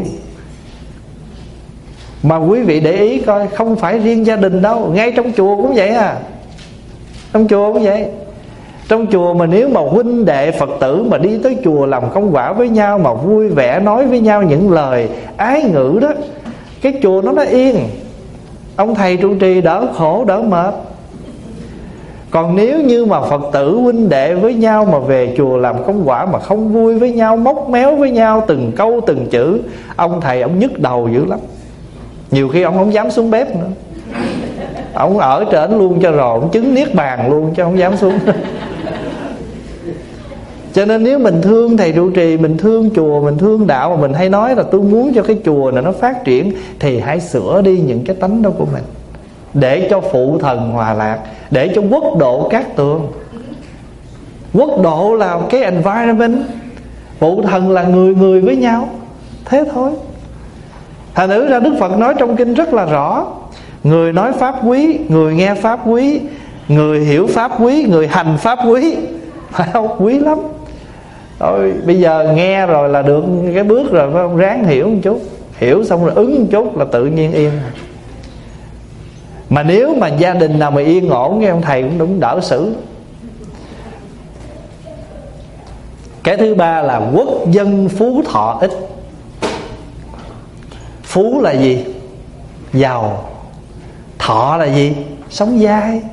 Mà quý vị để ý coi, không phải riêng gia đình đâu, ngay trong chùa cũng vậy à. Trong chùa cũng vậy. Trong chùa mà nếu mà huynh đệ Phật tử mà đi tới chùa làm công quả với nhau, mà vui vẻ nói với nhau những lời ái ngữ đó, cái chùa nó nó yên. Ông thầy trụ trì đỡ khổ đỡ mệt. Còn nếu như mà Phật tử huynh đệ với nhau mà về chùa làm công quả mà không vui với nhau, móc méo với nhau từng câu từng chữ, ông thầy ông nhức đầu dữ lắm. Nhiều khi ông không dám xuống bếp nữa, ông ở trển luôn cho rồi, ông chứng niết bàn luôn chứ không dám xuống. Cho nên nếu mình thương thầy trụ trì, mình thương chùa, mình thương đạo, mà mình hay nói là tôi muốn cho cái chùa này nó phát triển, thì hãy sửa đi những cái tánh đó của mình, để cho phụ thần hòa lạc, để cho quốc độ cát tường. Quốc độ là cái environment, phụ thần là người người với nhau, thế thôi. Thành thử ra Đức Phật nói trong kinh rất là rõ: người nói pháp quý, người nghe pháp quý, người hiểu pháp quý, người hành pháp quý. Phải không? Quý lắm. Thôi bây giờ nghe rồi là được cái bước rồi, phải không? Ráng hiểu một chút, hiểu xong rồi ứng một chút là tự nhiên yên. Mà nếu mà gia đình nào mà yên ổn, nghe ông thầy cũng đúng đỡ xử. Cái thứ ba là quốc dân phú thọ ích. Phú là gì? Giàu. Thọ là gì? Sống dai.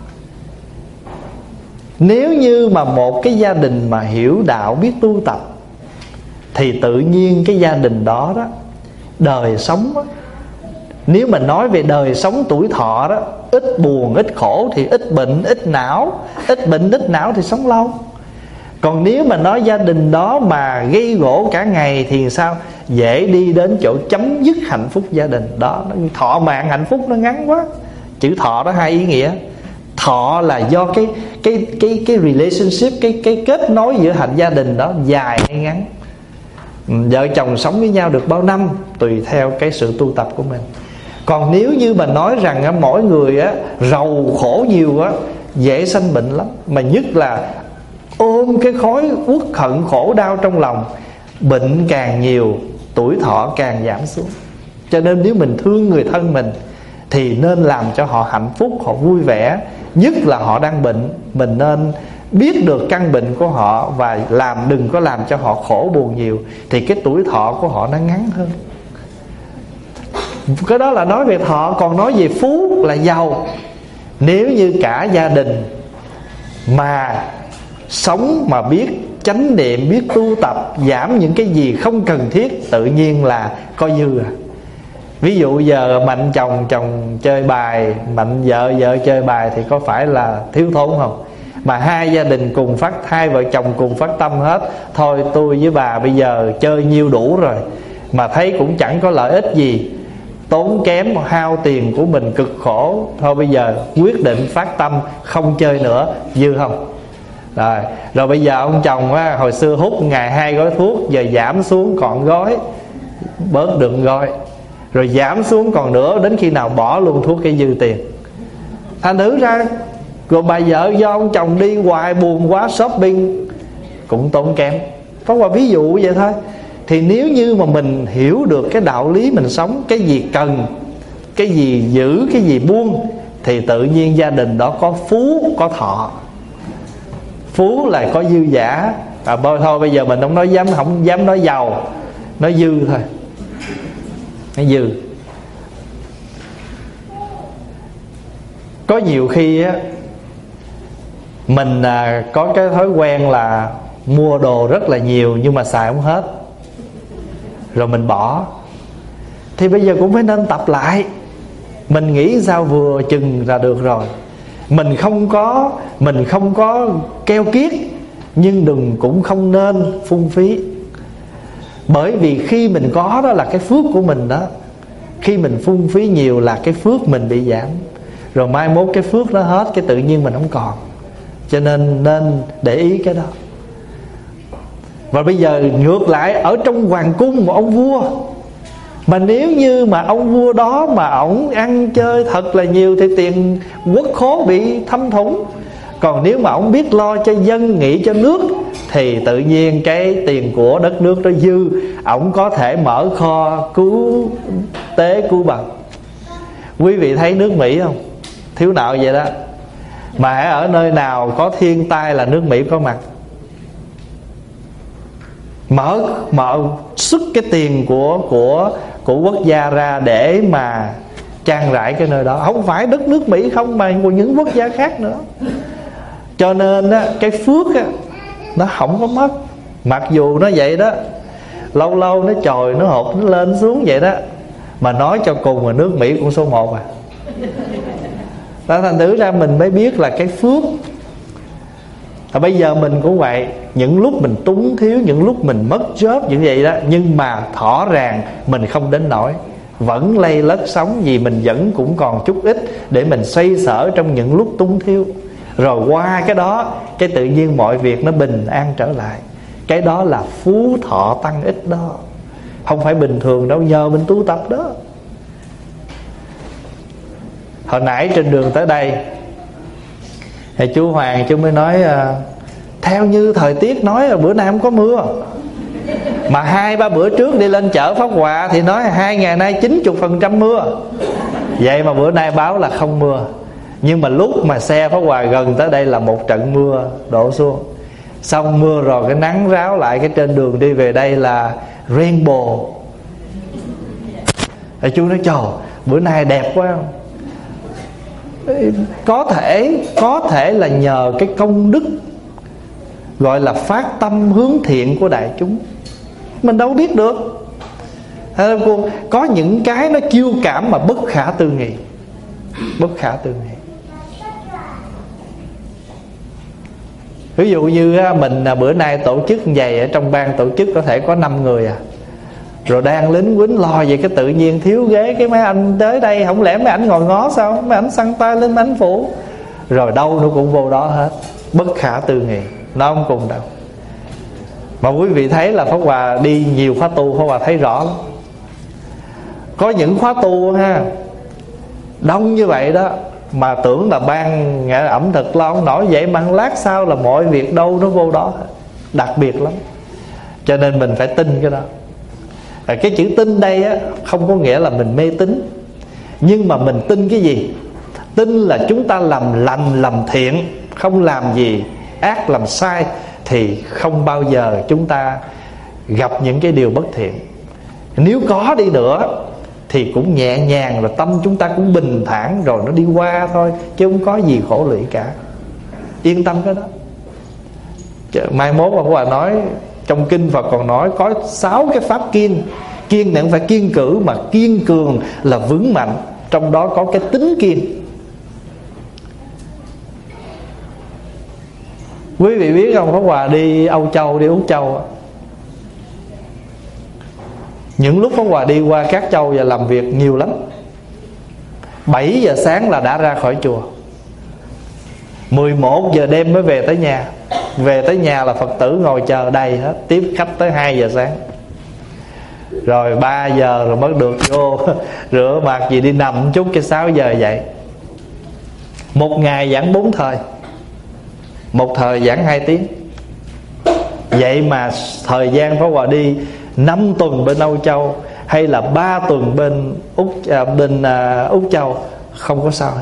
Nếu như mà một cái gia đình mà hiểu đạo, biết tu tập, thì tự nhiên cái gia đình đó đó, đời sống đó, nếu mà nói về đời sống tuổi thọ đó, ít buồn, ít khổ, thì ít bệnh, ít não. Ít bệnh, ít não thì sống lâu. Còn nếu mà nói gia đình đó mà gây gổ cả ngày thì sao? Dễ đi đến chỗ chấm dứt hạnh phúc gia đình đó. Thọ mạng hạnh phúc nó ngắn quá. Chữ thọ đó hai ý nghĩa. Thọ là do cái cái cái cái relationship, cái cái kết nối giữa hạnh gia đình đó dài hay ngắn. Vợ chồng sống với nhau được bao năm tùy theo cái sự tu tập của mình. Còn nếu như mà nói rằng á, mỗi người á, rầu khổ nhiều á, dễ sanh bệnh lắm. Mà nhất là ôm cái khối uất hận khổ đau trong lòng, bệnh càng nhiều, tuổi thọ càng giảm xuống. Cho nên nếu mình thương người thân mình thì nên làm cho họ hạnh phúc, họ vui vẻ. Nhất là họ đang bệnh, mình nên biết được căn bệnh của họ và làm đừng có làm cho họ khổ buồn nhiều, thì cái tuổi thọ của họ nó ngắn hơn. Cái đó là nói về thọ. Còn nói về phú là giàu. Nếu như cả gia đình mà sống mà biết chánh niệm, biết tu tập, giảm những cái gì không cần thiết, tự nhiên là coi dư à. Ví dụ giờ mạnh chồng chồng chơi bài, mạnh vợ vợ chơi bài, thì có phải là thiếu thốn không? Mà hai gia đình cùng phát, hai vợ chồng cùng phát tâm hết, thôi tôi với bà bây giờ chơi nhiêu đủ rồi, mà thấy cũng chẳng có lợi ích gì, tốn kém hao tiền của mình cực khổ, thôi bây giờ quyết định phát tâm không chơi nữa, dư không? Rồi, rồi bây giờ ông chồng á, hồi xưa hút ngày hai gói thuốc, giờ giảm xuống còn gói, bớt đựng gói, rồi giảm xuống còn nữa, đến khi nào bỏ luôn thuốc cái dư tiền. Thành thử ra rồi bà vợ do ông chồng đi hoài buồn quá, shopping cũng tốn kém. Có qua ví dụ vậy thôi. Thì nếu như mà mình hiểu được cái đạo lý mình sống, cái gì cần, cái gì giữ, cái gì buông, thì tự nhiên gia đình đó có phú, có thọ. Phú là có dư giả. À, thôi bây giờ mình không nói dám, không dám nói giàu, nói dư thôi, nói dư. Có nhiều khi á, mình à, có cái thói quen là mua đồ rất là nhiều nhưng mà xài không hết, rồi mình bỏ. Thì bây giờ cũng phải nên tập lại. Mình nghĩ sao vừa chừng là được rồi. Mình không có Mình không có keo kiết, nhưng đừng cũng không nên phung phí. Bởi vì khi mình có đó là cái phước của mình đó. Khi mình phung phí nhiều là cái phước mình bị giảm. Rồi mai mốt cái phước nó hết, cái tự nhiên mình không còn. Cho nên nên để ý cái đó. Và bây giờ ngược lại, ở trong hoàng cung một ông vua, mà nếu như mà ông vua đó mà ổng ăn chơi thật là nhiều thì tiền quốc khố bị thâm thủng. Còn nếu mà ổng biết lo cho dân, nghĩ cho nước, thì tự nhiên cái tiền của đất nước đó dư, ổng có thể mở kho cứu tế cứu bằng. Quý vị thấy nước Mỹ không? Thiếu nợ vậy đó. Mà ở nơi nào có thiên tai là nước Mỹ có mặt. Mở mở xuất cái tiền của của của quốc gia ra để mà trang trải cái nơi đó. Không phải đất nước Mỹ không, mà của những quốc gia khác nữa. Cho nên á, cái phước á, nó không có mất. Mặc dù nó vậy đó, lâu lâu nó trồi, nó hột, nó lên xuống vậy đó, mà nói cho cùng là nước Mỹ cũng số một à. Đó, thành thử ra mình mới biết là cái phước. Và bây giờ mình cũng vậy, những lúc mình túng thiếu, những lúc mình mất job như vậy đó, nhưng mà rõ ràng mình không đến nỗi, vẫn lây lất sống, vì mình vẫn cũng còn chút ít để mình xoay sở trong những lúc túng thiếu. Rồi qua cái đó, cái tự nhiên mọi việc nó bình an trở lại. Cái đó là phú thọ tăng ích đó, không phải bình thường đâu, nhờ mình tu tập đó. Hồi nãy trên đường tới đây thì chú Hoàng chú mới nói à, theo như thời tiết nói là bữa nay không có mưa, mà hai ba bữa trước đi lên chợ Pháp Hòa thì nói hai ngày nay chín mươi phần trăm mưa. Vậy mà bữa nay báo là không mưa. Nhưng mà lúc mà xe Pháp Hòa gần tới đây là một trận mưa đổ xuống. Xong mưa rồi cái nắng ráo lại, cái trên đường đi về đây là rainbow. Thì chú nói trời, bữa nay đẹp quá không? Có thể Có thể là nhờ cái công đức gọi là phát tâm hướng thiện của đại chúng, mình đâu biết được. Có những cái nó chiêu cảm mà bất khả tư nghị, bất khả tư nghị. Ví dụ như mình bữa nay tổ chức như vậy, ở trong ban tổ chức có thể có năm người à, rồi đang lính quýnh lo vậy, cái tự nhiên thiếu ghế, cái mấy anh tới đây, không lẽ mấy anh ngồi ngó sao, mấy anh xăng tay lên mấy anh phủ, rồi đâu nó cũng vô đó hết. Bất khả tư nghị, nó không cùng đâu. Mà quý vị thấy là Pháp Hòa đi nhiều khóa tu, Pháp Hòa thấy rõ lắm. Có những khóa tu ha, đông như vậy đó, mà tưởng là ban nghệ ẩm thực lo không nổi, vậy mà lát sau là mọi việc đâu nó vô đó, đặc biệt lắm. Cho nên mình phải tin cái đó. Và cái chữ tin đây á, không có nghĩa là mình mê tín, nhưng mà mình tin cái gì? Tin là chúng ta làm lành làm thiện, không làm gì ác làm sai, thì không bao giờ chúng ta gặp những cái điều bất thiện. Nếu có đi nữa thì cũng nhẹ nhàng, rồi tâm chúng ta cũng bình thản, rồi nó đi qua thôi, chứ không có gì khổ lụy cả. Yên tâm cái đó. Mai mốt mà bà nói, trong kinh Phật còn nói có sáu cái pháp kiên. Kiên này không phải kiên cử, mà kiên cường là vững mạnh. Trong đó có cái tính kiên. Quý vị biết không, Pháp Hòa đi Âu Châu, đi Úc Châu, những lúc Pháp Hòa đi qua các châu và làm việc nhiều lắm, bảy giờ sáng là đã ra khỏi chùa, mười một giờ đêm mới về tới nhà. Về tới nhà là Phật tử ngồi chờ đầy hết, tiếp khách tới hai giờ sáng. Rồi ba giờ rồi mới được vô rửa mặt gì đi nằm chút, cái sáu giờ dậy. Một ngày giảng bốn thời, một thời giảng hai tiếng. Vậy mà thời gian Pháp Hòa đi năm tuần bên Âu Châu, hay là ba tuần bên Úc, à, bên à, Úc Châu, không có sao hết.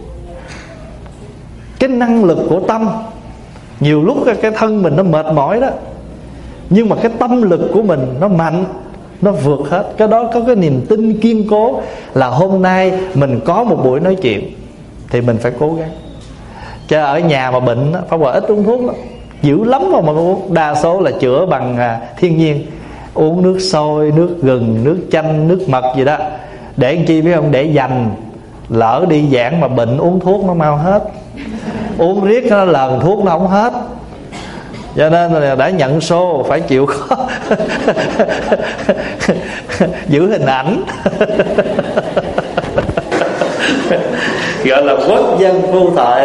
Cái năng lực của tâm, nhiều lúc cái thân mình nó mệt mỏi đó, nhưng mà cái tâm lực của mình nó mạnh, nó vượt hết. Cái đó có cái niềm tin kiên cố là hôm nay mình có một buổi nói chuyện thì mình phải cố gắng. Chứ ở nhà mà bệnh Pháp Hòa ít uống thuốc lắm, dữ lắm mà mà uống. Đa số là chữa bằng à, thiên nhiên, uống nước sôi, nước gừng, nước chanh, nước mật gì đó. Để làm chi biết không? Để dành, lỡ đi giảng mà bệnh uống thuốc nó mau hết. Uống riết nó lần thuốc nó không hết. Cho nên là đã nhận số phải chịu khó giữ hình ảnh gọi là quốc dân vô tội.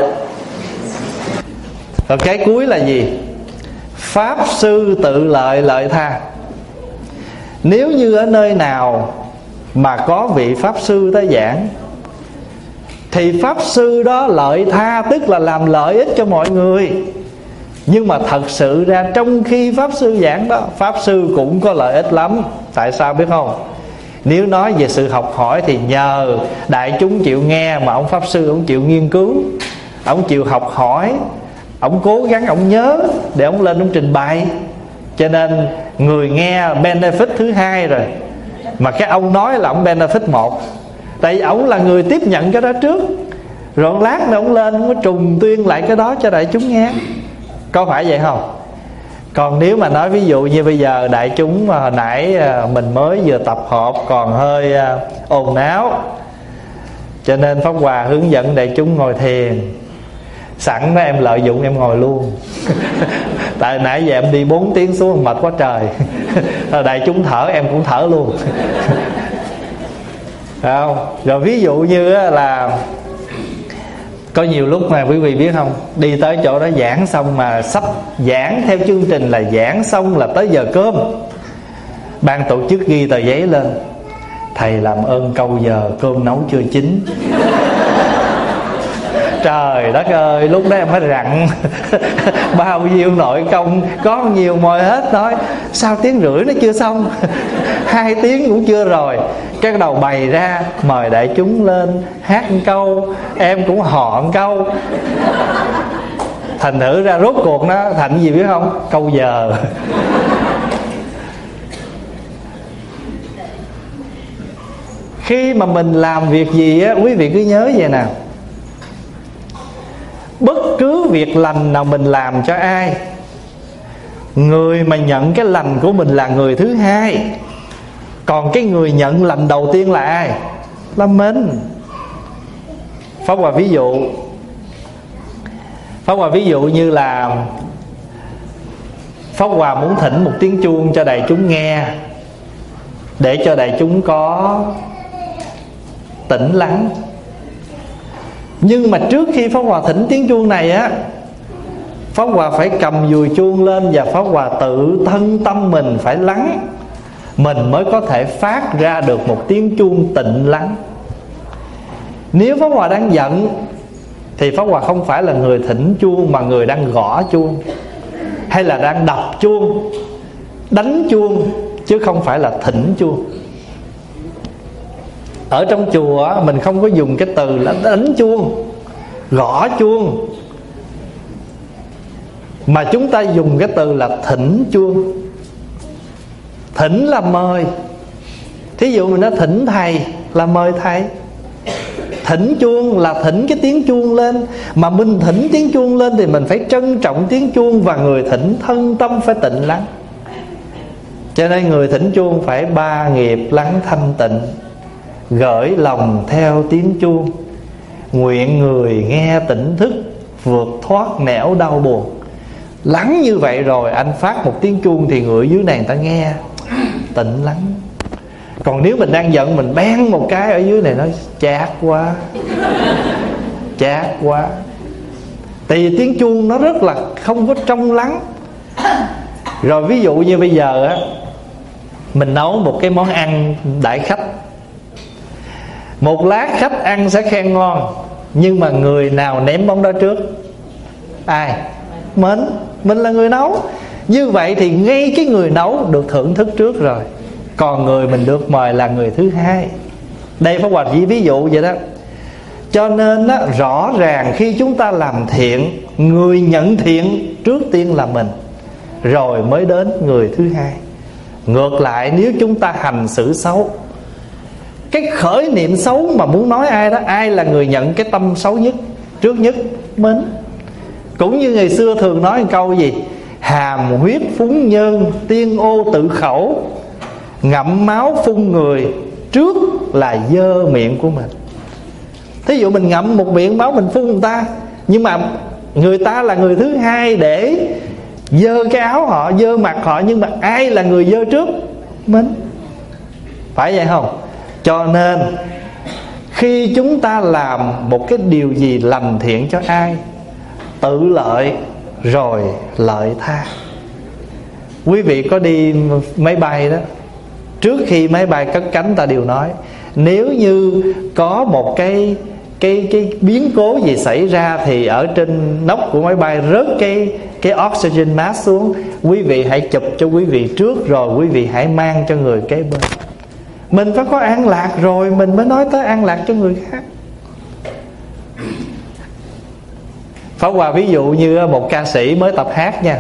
Rồi cái cuối là gì? Pháp sư tự lợi lợi tha. Nếu như ở nơi nào mà có vị Pháp sư tới giảng, thì Pháp sư đó lợi tha, tức là làm lợi ích cho mọi người. Nhưng mà thật sự ra trong khi Pháp sư giảng đó, Pháp sư cũng có lợi ích lắm. Tại sao biết không? Nếu nói về sự học hỏi thì nhờ đại chúng chịu nghe, mà ông Pháp sư ông chịu nghiên cứu, ông chịu học hỏi, ông cố gắng ông nhớ để ông lên ông trình bày. Cho nên người nghe benefit thứ hai rồi, mà cái ông nói là ông benefit một. Tại vì ông là người tiếp nhận cái đó trước, Rồi lát nữa ông lên ông có trùng tuyên lại cái đó cho đại chúng nghe. Có phải vậy không? Còn nếu mà nói ví dụ như bây giờ đại chúng mà hồi nãy mình mới vừa tập hợp còn hơi ồn náo, cho nên Pháp Hòa hướng dẫn đại chúng ngồi thiền. Sẵn đó em lợi dụng em ngồi luôn. Tại nãy giờ em đi bốn tiếng xuống mệt quá trời. Đại chúng thở em cũng thở luôn. Không? Rồi ví dụ như là có nhiều lúc mà quý vị biết không, đi tới chỗ đó giảng xong mà sắp giảng theo chương trình là giảng xong là tới giờ cơm, ban tổ chức ghi tờ giấy lên: thầy làm ơn câu giờ cơm nấu chưa chín. Trời đất ơi, lúc đó em mới rặn bao nhiêu nội công, có nhiều mồi hết. Nói sao tiếng rưỡi nó chưa xong, hai tiếng cũng chưa rồi. Cái đầu bày ra mời đại chúng lên hát một câu, em cũng họ một câu. Thành thử ra rốt cuộc nó thành gì biết không? Câu giờ. Khi mà mình làm việc gì á, quý vị cứ nhớ vậy nè, bất cứ việc lành nào mình làm cho ai, người mà nhận cái lành của mình là người thứ hai. Còn cái người nhận lành đầu tiên là ai? Là mình. Pháp Hòa ví dụ Pháp Hòa ví dụ như là Pháp Hòa muốn thỉnh một tiếng chuông cho đại chúng nghe, để cho đại chúng có tĩnh lắng. Nhưng mà trước khi Pháp Hòa thỉnh tiếng chuông này á, Pháp Hòa phải cầm dùi chuông lên và Pháp Hòa tự thân tâm mình phải lắng, mình mới có thể phát ra được một tiếng chuông tịnh lắng. Nếu Pháp Hòa đang giận thì Pháp Hòa không phải là người thỉnh chuông, mà người đang gõ chuông, hay là đang đập chuông, đánh chuông, chứ không phải là thỉnh chuông. Ở trong chùa mình không có dùng cái từ là đánh chuông, gõ chuông, mà chúng ta dùng cái từ là thỉnh chuông. Thỉnh là mời. Thí dụ mình nói thỉnh thầy là mời thầy. Thỉnh chuông là thỉnh cái tiếng chuông lên. Mà mình thỉnh tiếng chuông lên thì mình phải trân trọng tiếng chuông, và người thỉnh thân tâm phải tịnh lắng. Cho nên người thỉnh chuông phải ba nghiệp lắng thanh tịnh, gửi lòng theo tiếng chuông, nguyện người nghe tỉnh thức, vượt thoát nẻo đau buồn. Lắng như vậy rồi anh phát một tiếng chuông thì người dưới này người ta nghe tịnh lắng. Còn nếu mình đang giận, mình bén một cái ở dưới này, nó chát quá, chát quá. Tại vì tiếng chuông nó rất là không có trong lắng. Rồi ví dụ như bây giờ á, mình nấu một cái món ăn đãi khách, một lát khách ăn sẽ khen ngon, nhưng mà người nào ném món đó trước? Ai? Mình. Mình là người nấu. Như vậy thì ngay cái người nấu được thưởng thức trước rồi, còn người mình được mời là người thứ hai. Đây Pháp Hòa chỉ ví dụ vậy đó. Cho nên á, rõ ràng khi chúng ta làm thiện, người nhận thiện trước tiên là mình, rồi mới đến người thứ hai. Ngược lại, nếu chúng ta hành xử xấu, cái khởi niệm xấu mà muốn nói ai đó, ai là người nhận cái tâm xấu nhất, trước nhất? Mình. Cũng như ngày xưa thường nói một câu gì: hàm huyết phúng nhân, tiên ô tự khẩu. Ngậm máu phun người, trước là dơ miệng của mình. Thí dụ mình ngậm một miệng máu mình phun người ta, nhưng mà người ta là người thứ hai để dơ cái áo họ, dơ mặt họ. Nhưng mà ai là người dơ trước? Mình. Phải vậy không? Cho nên khi chúng ta làm một cái điều gì lành thiện cho ai, tự lợi rồi lợi tha. Quý vị có đi máy bay đó, trước khi máy bay cất cánh ta đều nói, nếu như có một cái cái cái biến cố gì xảy ra thì ở trên nóc của máy bay rớt cái cái oxygen mask xuống, quý vị hãy chụp cho quý vị trước, rồi quý vị hãy mang cho người kế bên. Mình phải có an lạc rồi mình mới nói tới an lạc cho người khác. Pháp Hòa ví dụ như một ca sĩ mới tập hát nha,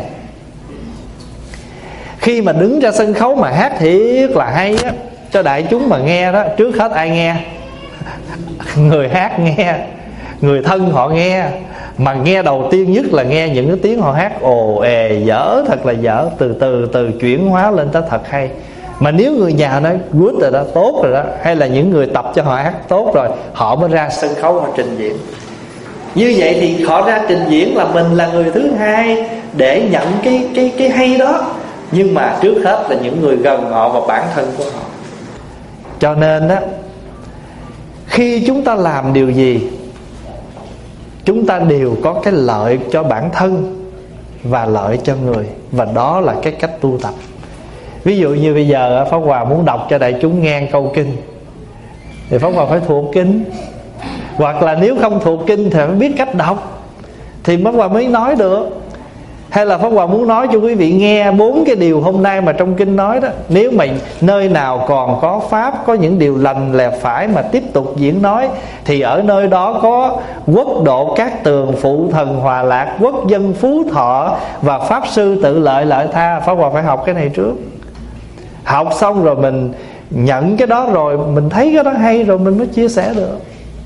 khi mà đứng ra sân khấu mà hát thiệt là hay á, cho đại chúng mà nghe đó, trước hết ai nghe? Người hát nghe. người thân họ nghe, mà nghe đầu tiên nhất là nghe những cái tiếng họ hát ồ ề dở, thật là dở, từ từ từ chuyển hóa lên tới thật hay. Mà nếu người nhà nói good rồi đó, tốt rồi đó, hay là những người tập cho họ hát tốt rồi, họ mới ra sân khấu họ trình diễn. Như vậy thì họ ra trình diễn là mình là người thứ hai để nhận cái cái cái hay đó. Nhưng mà trước hết là những người gần họ và bản thân của họ. Cho nên á, khi chúng ta làm điều gì, chúng ta đều có cái lợi cho bản thân và lợi cho người. Và đó là cái cách tu tập. Ví dụ như bây giờ Pháp Hòa muốn đọc cho đại chúng nghe câu kinh, thì Pháp Hòa phải thuộc kinh. Hoặc là nếu không thuộc kinh thì phải biết cách đọc, thì Pháp Hòa mới nói được. Hay là Pháp Hòa muốn nói cho quý vị nghe bốn cái điều hôm nay mà trong kinh nói đó. Nếu mà nơi nào còn có pháp, có những điều lành lẽ phải mà tiếp tục diễn nói, thì ở nơi đó có quốc độ cát tường, phụ thần hòa lạc, quốc dân phú thọ và pháp sư tự lợi lợi tha. Pháp Hòa phải học cái này trước. Học xong rồi mình nhận cái đó rồi, mình thấy cái đó hay rồi mình mới chia sẻ được.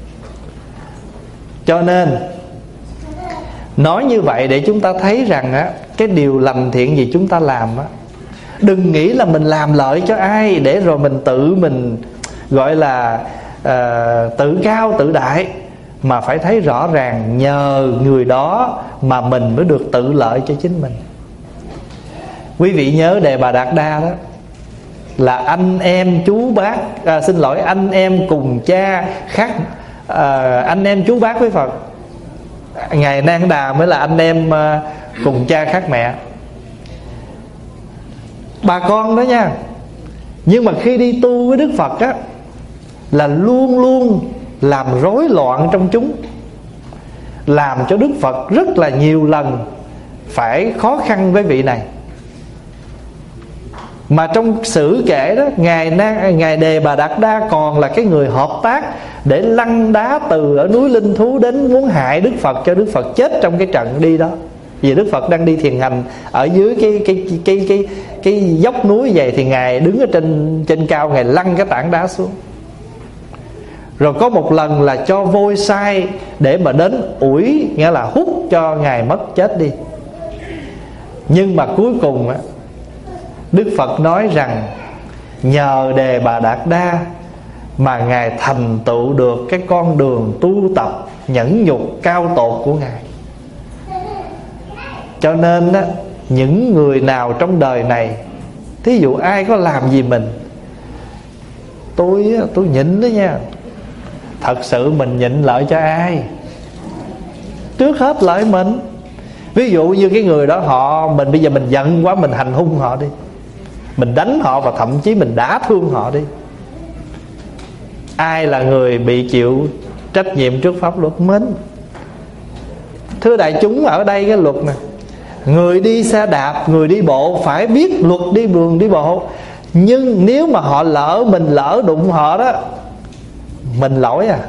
Cho nên nói như vậy để chúng ta thấy rằng á, cái điều lành thiện gì chúng ta làm á, đừng nghĩ là mình làm lợi cho ai để rồi mình tự mình gọi là uh, tự cao tự đại. Mà phải thấy rõ ràng nhờ người đó mà mình mới được tự lợi cho chính mình. Quý vị nhớ Đề Bà Đạt Đa đó, là anh em chú bác, à, xin lỗi, anh em cùng cha khác, à, anh em chú bác với Phật. Ngài Nang Đà mới là anh em uh, cùng cha khác mẹ, bà con đó nha. Nhưng mà khi đi tu với Đức Phật á, là luôn luôn làm rối loạn trong chúng, làm cho Đức Phật rất là nhiều lần phải khó khăn với vị này. Mà trong sử kể đó, Ngài, Ngài Đề Bà Đạt Đa còn là cái người hợp tác để lăn đá từ ở núi Linh Thú đến muốn hại Đức Phật, cho Đức Phật chết trong cái trận đi đó. Vì Đức Phật đang đi thiền hành ở dưới cái cái cái cái cái, cái dốc núi vậy, thì Ngài đứng ở trên trên cao, Ngài lăn cái tảng đá xuống. Rồi có một lần là cho vôi sai để mà đến ủi, nghĩa là hút cho Ngài mất chết đi. Nhưng mà cuối cùng á, Đức Phật nói rằng nhờ Đề Bà Đạt Đa mà Ngài thành tựu được cái con đường tu tập nhẫn nhục cao tột của Ngài. Cho nên đó, những người nào trong đời này, thí dụ ai có làm gì mình, Tôi tôi nhịn đó nha. Thật sự mình nhịn lợi cho ai? Trước hết lợi mình. Ví dụ như cái người đó họ, mình bây giờ mình giận quá, mình hành hung họ đi, mình đánh họ và thậm chí mình đã thương họ đi. Ai là người bị chịu trách nhiệm trước pháp luật? Mình. Thưa đại chúng, ở đây cái luật này, người đi xe đạp, người đi bộ phải biết luật đi đường đi bộ. Nhưng nếu mà họ lỡ, mình lỡ đụng họ đó, mình lỗi à.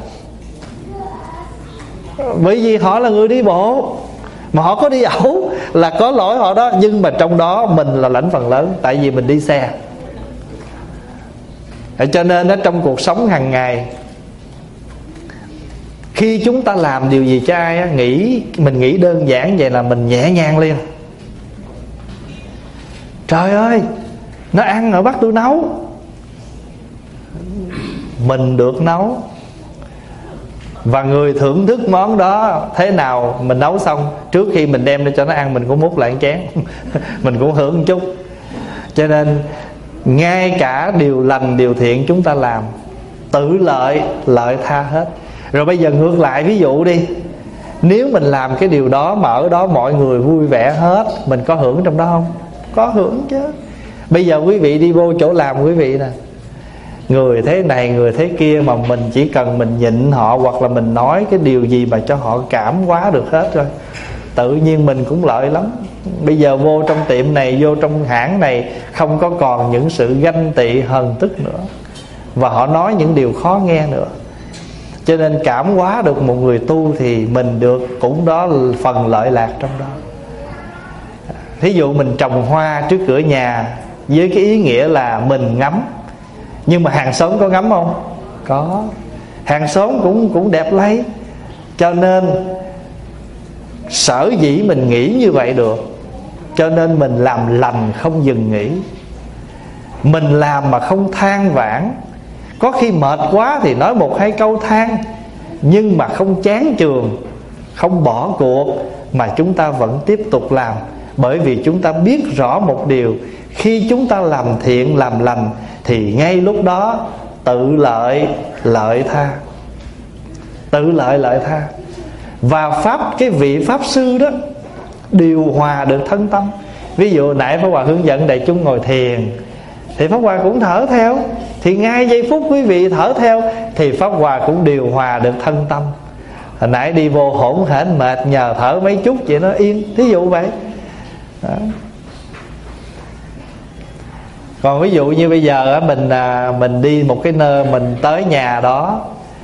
Bởi vì họ là người đi bộ, mà họ có đi ẩu là có lỗi họ đó. Nhưng mà trong đó mình là lãnh phần lớn, tại vì mình đi xe. Cho nên đó, trong cuộc sống hàng ngày, khi chúng ta làm điều gì cho ai á, nghĩ mình nghĩ đơn giản vậy là mình nhẹ nhàng liền. Trời ơi, nó ăn rồi bắt tôi nấu. Mình được nấu, và người thưởng thức món đó thế nào mình nấu xong, trước khi mình đem lên cho nó ăn, mình cũng múc lại một chén mình cũng hưởng một chút. Cho nên ngay cả điều lành điều thiện chúng ta làm, tự lợi lợi tha hết. Rồi bây giờ ngược lại, ví dụ đi, nếu mình làm cái điều đó mà ở đó mọi người vui vẻ hết, mình có hưởng trong đó không? Có hưởng chứ. Bây giờ quý vị đi vô chỗ làm quý vị nè, người thế này người thế kia, mà mình chỉ cần mình nhịn họ, hoặc là mình nói cái điều gì mà cho họ cảm hóa được hết rồi, tự nhiên mình cũng lợi lắm. Bây giờ vô trong tiệm này, vô trong hãng này, không có còn những sự ganh tị hờn tức nữa, và họ nói những điều khó nghe nữa. Cho nên cảm hóa được một người tu thì mình được cũng đó là phần lợi lạc trong đó. Thí dụ mình trồng hoa trước cửa nhà với cái ý nghĩa là mình ngắm, nhưng mà hàng xóm có ngắm không? Có. Hàng xóm cũng cũng đẹp lấy. Cho nên sở dĩ mình nghĩ như vậy được, cho nên mình làm lành không dừng nghỉ. Mình làm mà không than vãn. Có khi mệt quá thì nói một hai câu than, nhưng mà không chán chường, không bỏ cuộc, mà chúng ta vẫn tiếp tục làm. Bởi vì chúng ta biết rõ một điều, khi chúng ta làm thiện làm lành thì ngay lúc đó tự lợi lợi tha. Tự lợi lợi tha. Và pháp cái vị pháp sư đó điều hòa được thân tâm. Ví dụ nãy Pháp Hòa hướng dẫn đại chúng ngồi thiền, thì Pháp Hòa cũng thở theo. Thì ngay giây phút quý vị thở theo thì Pháp Hòa cũng điều hòa được thân tâm. Hồi nãy đi vô hổn hển mệt, nhờ thở mấy chút vậy nó yên. Thí dụ vậy đó. Còn ví dụ như bây giờ mình mình đi một cái nơi, mình tới nhà đó,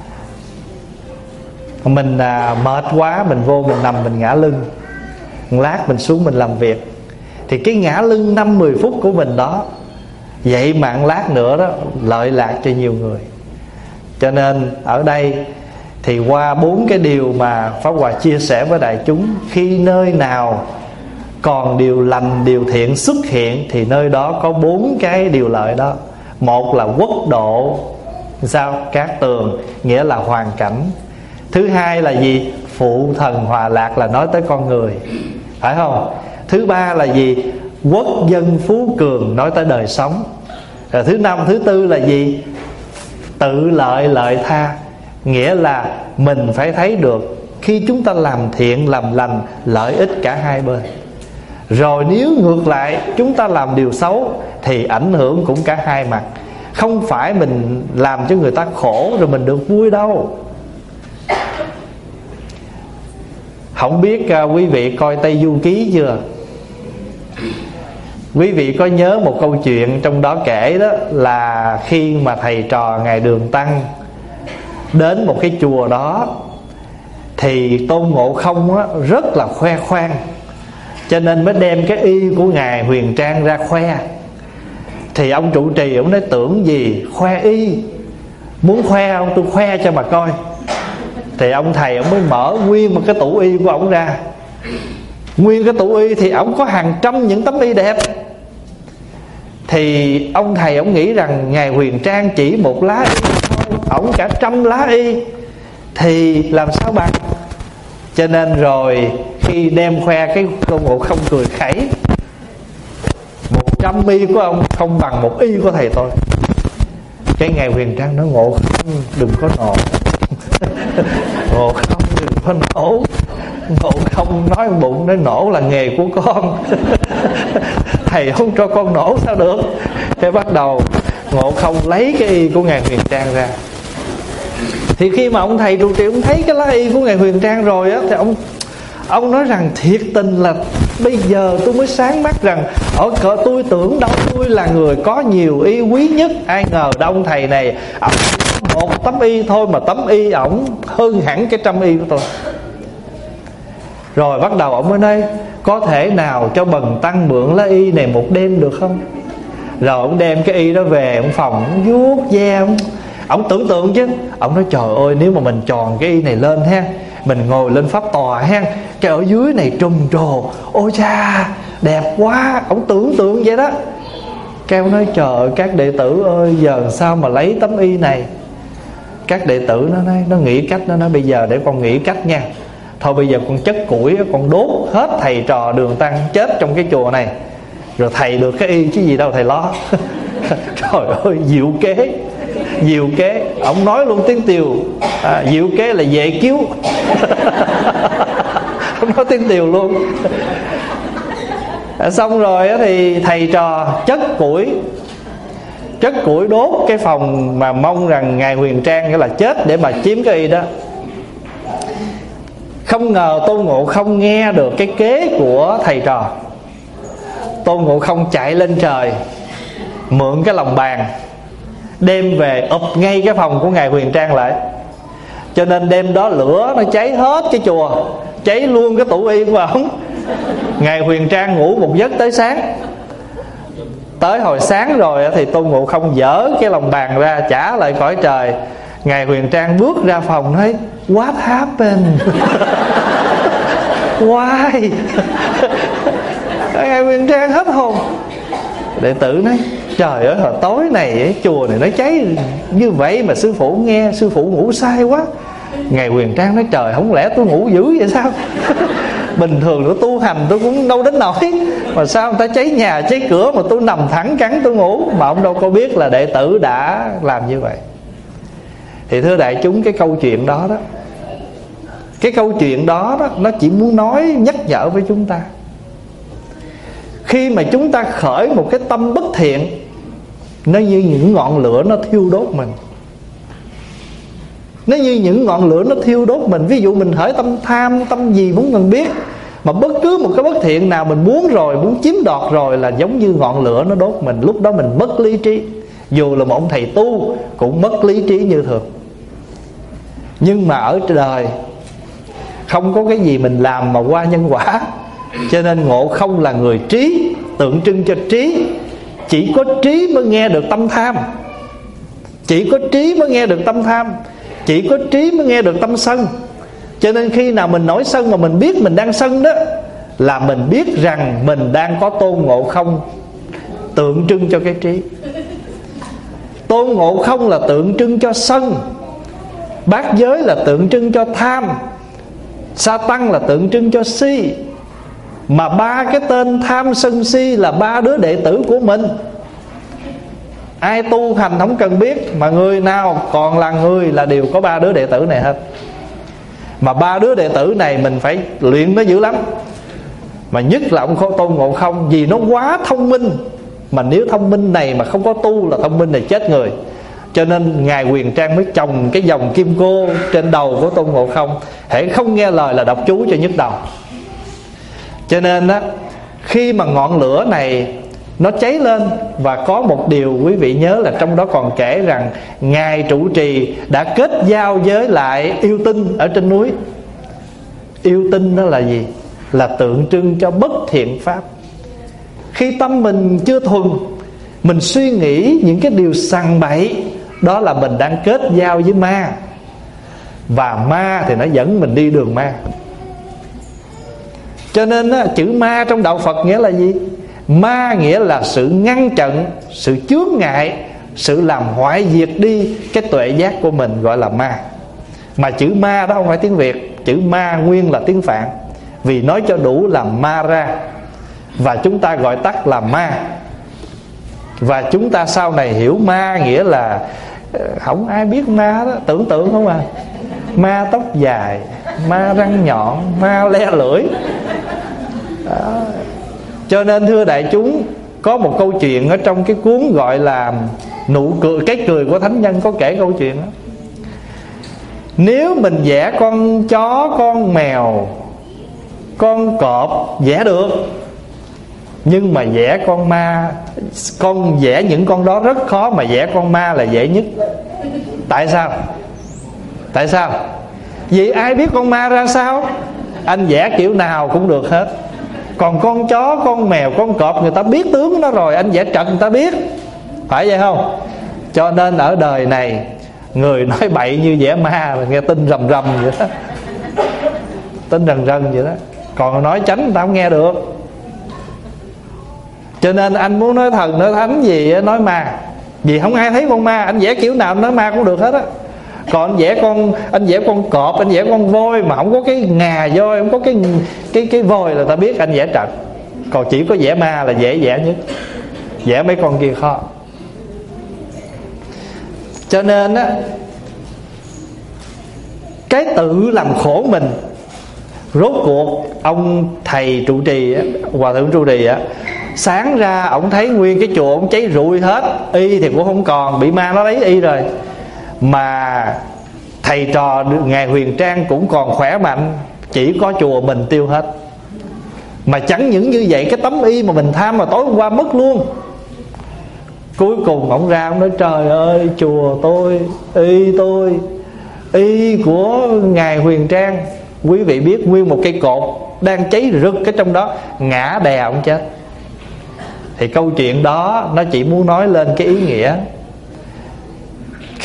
mình mệt quá, mình vô mình nằm mình ngã lưng, một lát mình xuống mình làm việc. Thì cái ngã lưng năm mười phút của mình đó, vậy mà một lát nữa đó lợi lạc cho nhiều người. Cho nên ở đây thì qua bốn cái điều mà Pháp Hòa chia sẻ với đại chúng, khi nơi nào còn điều lành, điều thiện xuất hiện thì nơi đó có bốn cái điều lợi đó. Một là quốc độ, sao? Cát tường, nghĩa là hoàn cảnh. Thứ hai là gì? Phụ thần hòa lạc, là nói tới con người, phải không? Thứ ba là gì? Quốc dân phú cường, nói tới đời sống. Rồi thứ năm, thứ tư là gì? Tự lợi lợi tha, nghĩa là mình phải thấy được khi chúng ta làm thiện làm lành, lợi ích cả hai bên. Rồi nếu ngược lại chúng ta làm điều xấu thì ảnh hưởng cũng cả hai mặt. Không phải mình làm cho người ta khổ rồi mình được vui đâu. Không biết uh, quý vị coi Tây Du Ký chưa? Quý vị có nhớ một câu chuyện trong đó kể đó, là khi mà thầy trò Ngài Đường Tăng đến một cái chùa đó, thì Tôn Ngộ Không á, rất là khoe khoang, cho nên mới đem cái y của Ngài Huyền Trang ra khoe. Thì ông trụ trì ông nói tưởng gì khoe y, muốn khoe không? Tôi khoe cho mà coi. Thì ông thầy ông mới mở nguyên một cái tủ y của ông ra. Nguyên cái tủ y thì ông có hàng trăm những tấm y đẹp. Thì ông thầy ông nghĩ rằng Ngài Huyền Trang chỉ một lá y thôi, ổng cả trăm lá y thì làm sao bằng. Cho nên rồi khi đem khoe, cái Tôn Ngộ Không cười khẩy. Một trăm y của ông không bằng một y của thầy tôi. Cái Ngài Huyền Trang nói Ngộ Không đừng có nổ. Ngộ Không đừng có nổ. Ngộ Không nói bụng nói nổ là nghề của con. Thầy không cho con nổ sao được. Thế bắt đầu Ngộ Không lấy cái y của Ngài Huyền Trang ra. Thì khi mà ông thầy trụ trì ông thấy cái lá y của Ngài Huyền Trang rồi á, thì ông ông nói rằng thiệt tình là bây giờ tôi mới sáng mắt rằng ở cỡ tôi tưởng đâu tôi là người có nhiều y quý nhất. Ai ngờ đâu ông thầy này ông có một tấm y thôi mà tấm y ổng hơn hẳn cái trăm y của tôi. Rồi bắt đầu ông mới nói có thể nào cho bần tăng mượn lá y này một đêm được không? Rồi ông đem cái y đó về ông phòng, ông vuốt ve, ông ông tưởng tượng chứ. Ông nói trời ơi, nếu mà mình tròn cái y này lên ha, mình ngồi lên pháp tòa ha, cái ở dưới này trùm trồ, ôi cha đẹp quá. Ông tưởng tượng vậy đó. Cái ông nói trời ơi các đệ tử ơi, giờ sao mà lấy tấm y này. Các đệ tử nó nói, nó nghĩ cách, nó nói bây giờ để con nghĩ cách nha. Thôi bây giờ con chất củi, con đốt hết thầy trò Đường Tăng chết trong cái chùa này, rồi thầy được cái y chứ gì đâu thầy lo. Trời ơi diệu kế, diệu kế. Ông nói luôn tiếng Tiều, à, diệu kế là dễ cứu. Ông nói tiếng Tiều luôn. À, xong rồi thì thầy trò chất củi, chất củi đốt cái phòng mà mong rằng Ngài Huyền Trang nghĩa là chết để mà chiếm cái y đó. Không ngờ Tôn Ngộ Không nghe được cái kế của thầy trò. Tôn Ngộ Không chạy lên trời, mượn cái lồng bàn, đem về ụp ngay cái phòng của Ngài Huyền Trang lại. Cho nên đêm đó lửa nó cháy hết cái chùa, cháy luôn cái tủ y của ổng. Ngài Huyền Trang ngủ một giấc tới sáng. Tới hồi sáng rồi thì Tôn Ngộ Không dỡ cái lồng bàn ra trả lại cõi trời. Ngài Huyền Trang bước ra phòng nói What happened? Why? Ngài Huyền Trang hết hồn. Đệ tử nói trời ơi, hồi tối này chùa này nó cháy như vậy mà sư phụ nghe, sư phụ ngủ say quá. Ngài Huyền Trang nói trời, không lẽ tôi ngủ dữ vậy sao? Bình thường tôi tu hành tôi cũng đâu đến nổi, mà sao người ta cháy nhà cháy cửa mà tôi nằm thẳng cắn tôi ngủ. Mà ông đâu có biết là đệ tử đã làm như vậy. Thì thưa đại chúng, cái câu chuyện đó đó Cái câu chuyện đó đó nó chỉ muốn nói, nhắc nhở với chúng ta, khi mà chúng ta khởi một cái tâm bất thiện, nó như những ngọn lửa nó thiêu đốt mình. Nó như những ngọn lửa nó thiêu đốt mình. Ví dụ mình khởi tâm tham, tâm gì muốn cần biết, mà bất cứ một cái bất thiện nào mình muốn rồi, muốn chiếm đoạt rồi, là giống như ngọn lửa nó đốt mình. Lúc đó mình mất lý trí. Dù là một ông thầy tu cũng mất lý trí như thường. Nhưng mà ở đời không có cái gì mình làm mà qua nhân quả. Cho nên Ngộ Không là người trí, tượng trưng cho trí. Chỉ có trí mới nghe được tâm tham. Chỉ có trí mới nghe được tâm tham. Chỉ có trí mới nghe được tâm sân. Cho nên khi nào mình nổi sân mà mình biết mình đang sân đó, là mình biết rằng mình đang có Tôn Ngộ Không, tượng trưng cho cái trí. Tôn Ngộ Không là tượng trưng cho sân, bát giới là tượng trưng cho tham, sa tăng là tượng trưng cho si. Mà ba cái tên tham sân si là ba đứa đệ tử của mình. Ai tu hành không cần biết, mà người nào còn là người là đều có ba đứa đệ tử này hết. Mà ba đứa đệ tử này mình phải luyện nó dữ lắm. Mà nhất là ông Tôn Ngộ Không, vì nó quá thông minh. Mà nếu thông minh này mà không có tu là thông minh này chết người. Cho nên Ngài Huyền Trang mới trồng cái vòng kim cô trên đầu của Tôn Ngộ Không. Hễ không nghe lời là đọc chú cho nhức đầu. Cho nên á, khi mà ngọn lửa này nó cháy lên, và có một điều quý vị nhớ là trong đó còn kể rằng Ngài trụ trì đã kết giao với lại yêu tinh ở trên núi. Yêu tinh đó là gì? Là tượng trưng cho bất thiện pháp. Khi tâm mình chưa thuần, mình suy nghĩ những cái điều sằng bậy, đó là mình đang kết giao với ma. Và ma thì nó dẫn mình đi đường ma. Cho nên á, chữ ma trong đạo Phật nghĩa là gì? Ma nghĩa là sự ngăn chặn, sự chướng ngại, sự làm hoại diệt đi cái tuệ giác của mình, gọi là ma. Mà chữ ma đó không phải tiếng Việt. Chữ ma nguyên là tiếng Phạn, vì nói cho đủ là ma ra. Và chúng ta gọi tắt là ma. Và chúng ta sau này hiểu ma nghĩa là không ai biết ma đó, tưởng tượng không à. Ma tóc dài, ma răng nhọn, ma le lưỡi đó. Cho nên thưa đại chúng, có một câu chuyện ở trong cái cuốn gọi là Nụ cười, cái cười của thánh nhân, có kể câu chuyện đó. Nếu mình vẽ con chó, con mèo, con cọp vẽ được, nhưng mà vẽ con ma, con vẽ những con đó rất khó, mà vẽ con ma là dễ nhất. Tại sao? Tại sao? Vì ai biết con ma ra sao? Anh vẽ kiểu nào cũng được hết. Còn con chó, con mèo, con cọp người ta biết tướng nó rồi, anh vẽ trật người ta biết. Phải vậy không? Cho nên ở đời này, người nói bậy như vẽ ma là nghe tin rầm rầm vậy đó. Tin rần rần vậy đó. Còn nói chánh người ta không nghe được. Cho nên anh muốn nói thần, nói thánh gì, nói ma, vì không ai thấy con ma. Anh vẽ kiểu nào nói ma cũng được hết á. Còn anh vẽ con anh vẽ con cọp, anh vẽ con voi mà không có cái ngà voi, không có cái cái cái voi là ta biết anh vẽ trật. Còn chỉ có vẽ ma là dễ vẽ nhất. Vẽ mấy con kia khó. Cho nên á, cái tự làm khổ mình, rốt cuộc ông thầy trụ trì á, hòa thượng trụ trì á, sáng ra ổng thấy nguyên cái chùa ổng cháy rụi hết, y thì cũng không còn, bị ma nó lấy y rồi. Mà thầy trò Ngài Huyền Trang cũng còn khỏe mạnh, chỉ có chùa mình tiêu hết. Mà chẳng những như vậy, cái tấm y mà mình tham mà tối hôm qua mất luôn. Cuối cùng ổng ra ổng nói trời ơi, chùa tôi, y tôi, y của Ngài Huyền Trang, quý vị biết nguyên một cây cột đang cháy rực cái trong đó, ngã đè ổng chết. Thì câu chuyện đó nó chỉ muốn nói lên cái ý nghĩa,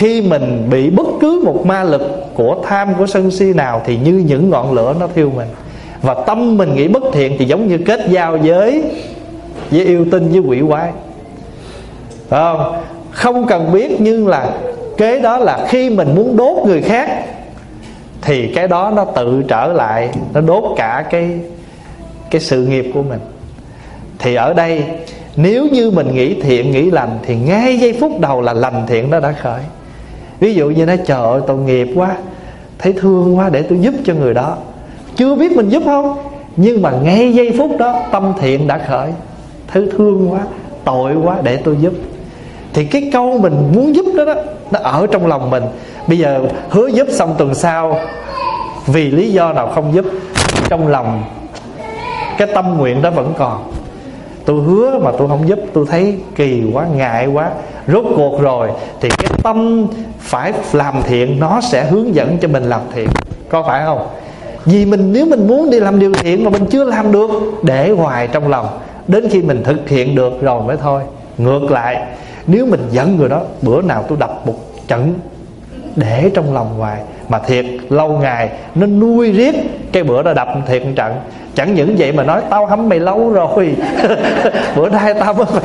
khi mình bị bất cứ một ma lực của tham, của sân si nào, thì như những ngọn lửa nó thiêu mình. Và tâm mình nghĩ bất thiện thì giống như kết giao với với yêu tinh, với quỷ quái, phải không? Không cần biết, nhưng là kế đó là khi mình muốn đốt người khác thì cái đó nó tự trở lại, nó đốt cả cái cái sự nghiệp của mình. Thì ở đây nếu như mình nghĩ thiện, nghĩ lành, thì ngay giây phút đầu là lành thiện nó đã khởi. Ví dụ như nói trời ơi tội nghiệp quá, thấy thương quá, để tôi giúp cho người đó. Chưa biết mình giúp không, nhưng mà ngay giây phút đó tâm thiện đã khởi. Thấy thương quá, tội quá, để tôi giúp. Thì cái câu mình muốn giúp đó, đó nó ở trong lòng mình. Bây giờ hứa giúp xong tuần sau vì lý do nào không giúp, trong lòng cái tâm nguyện đó vẫn còn. Tôi hứa mà tôi không giúp, tôi thấy kỳ quá, ngại quá. Rốt cuộc rồi thì cái tâm phải làm thiện nó sẽ hướng dẫn cho mình làm thiện, có phải không? Vì mình nếu mình muốn đi làm điều thiện mà mình chưa làm được, để hoài trong lòng, đến khi mình thực hiện được rồi mới thôi. Ngược lại, nếu mình giận người đó, bữa nào tôi đập một trận, để trong lòng hoài, mà thiệt lâu ngày nó nuôi riết, cái bữa đó đập thiệt một trận. Chẳng những vậy mà nói tao hâm mày lâu rồi bữa nay tao mới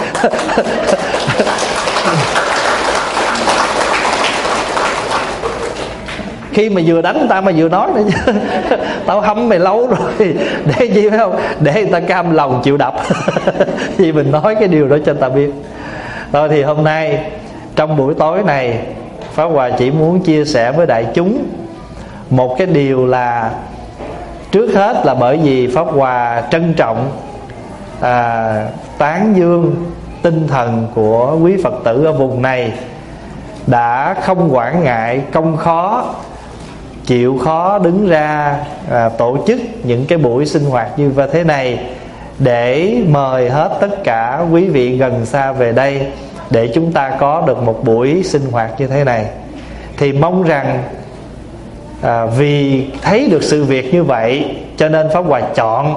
khi mà vừa đánh ta mà vừa nói nữa chứ tao hâm mày lâu rồi, để gì phải không? Để người ta cam lòng chịu đập vì mình nói cái điều đó cho người ta biết. Thôi thì hôm nay trong buổi tối này, Pháp Hòa chỉ muốn chia sẻ với đại chúng một cái điều là, trước hết là bởi vì Pháp Hòa trân trọng à, tán dương tinh thần của quý Phật tử ở vùng này đã không quản ngại công khó, chịu khó đứng ra à, tổ chức những cái buổi sinh hoạt như thế này, để mời hết tất cả quý vị gần xa về đây, để chúng ta có được một buổi sinh hoạt như thế này. Thì mong rằng à, vì thấy được sự việc như vậy, cho nên Pháp Hòa chọn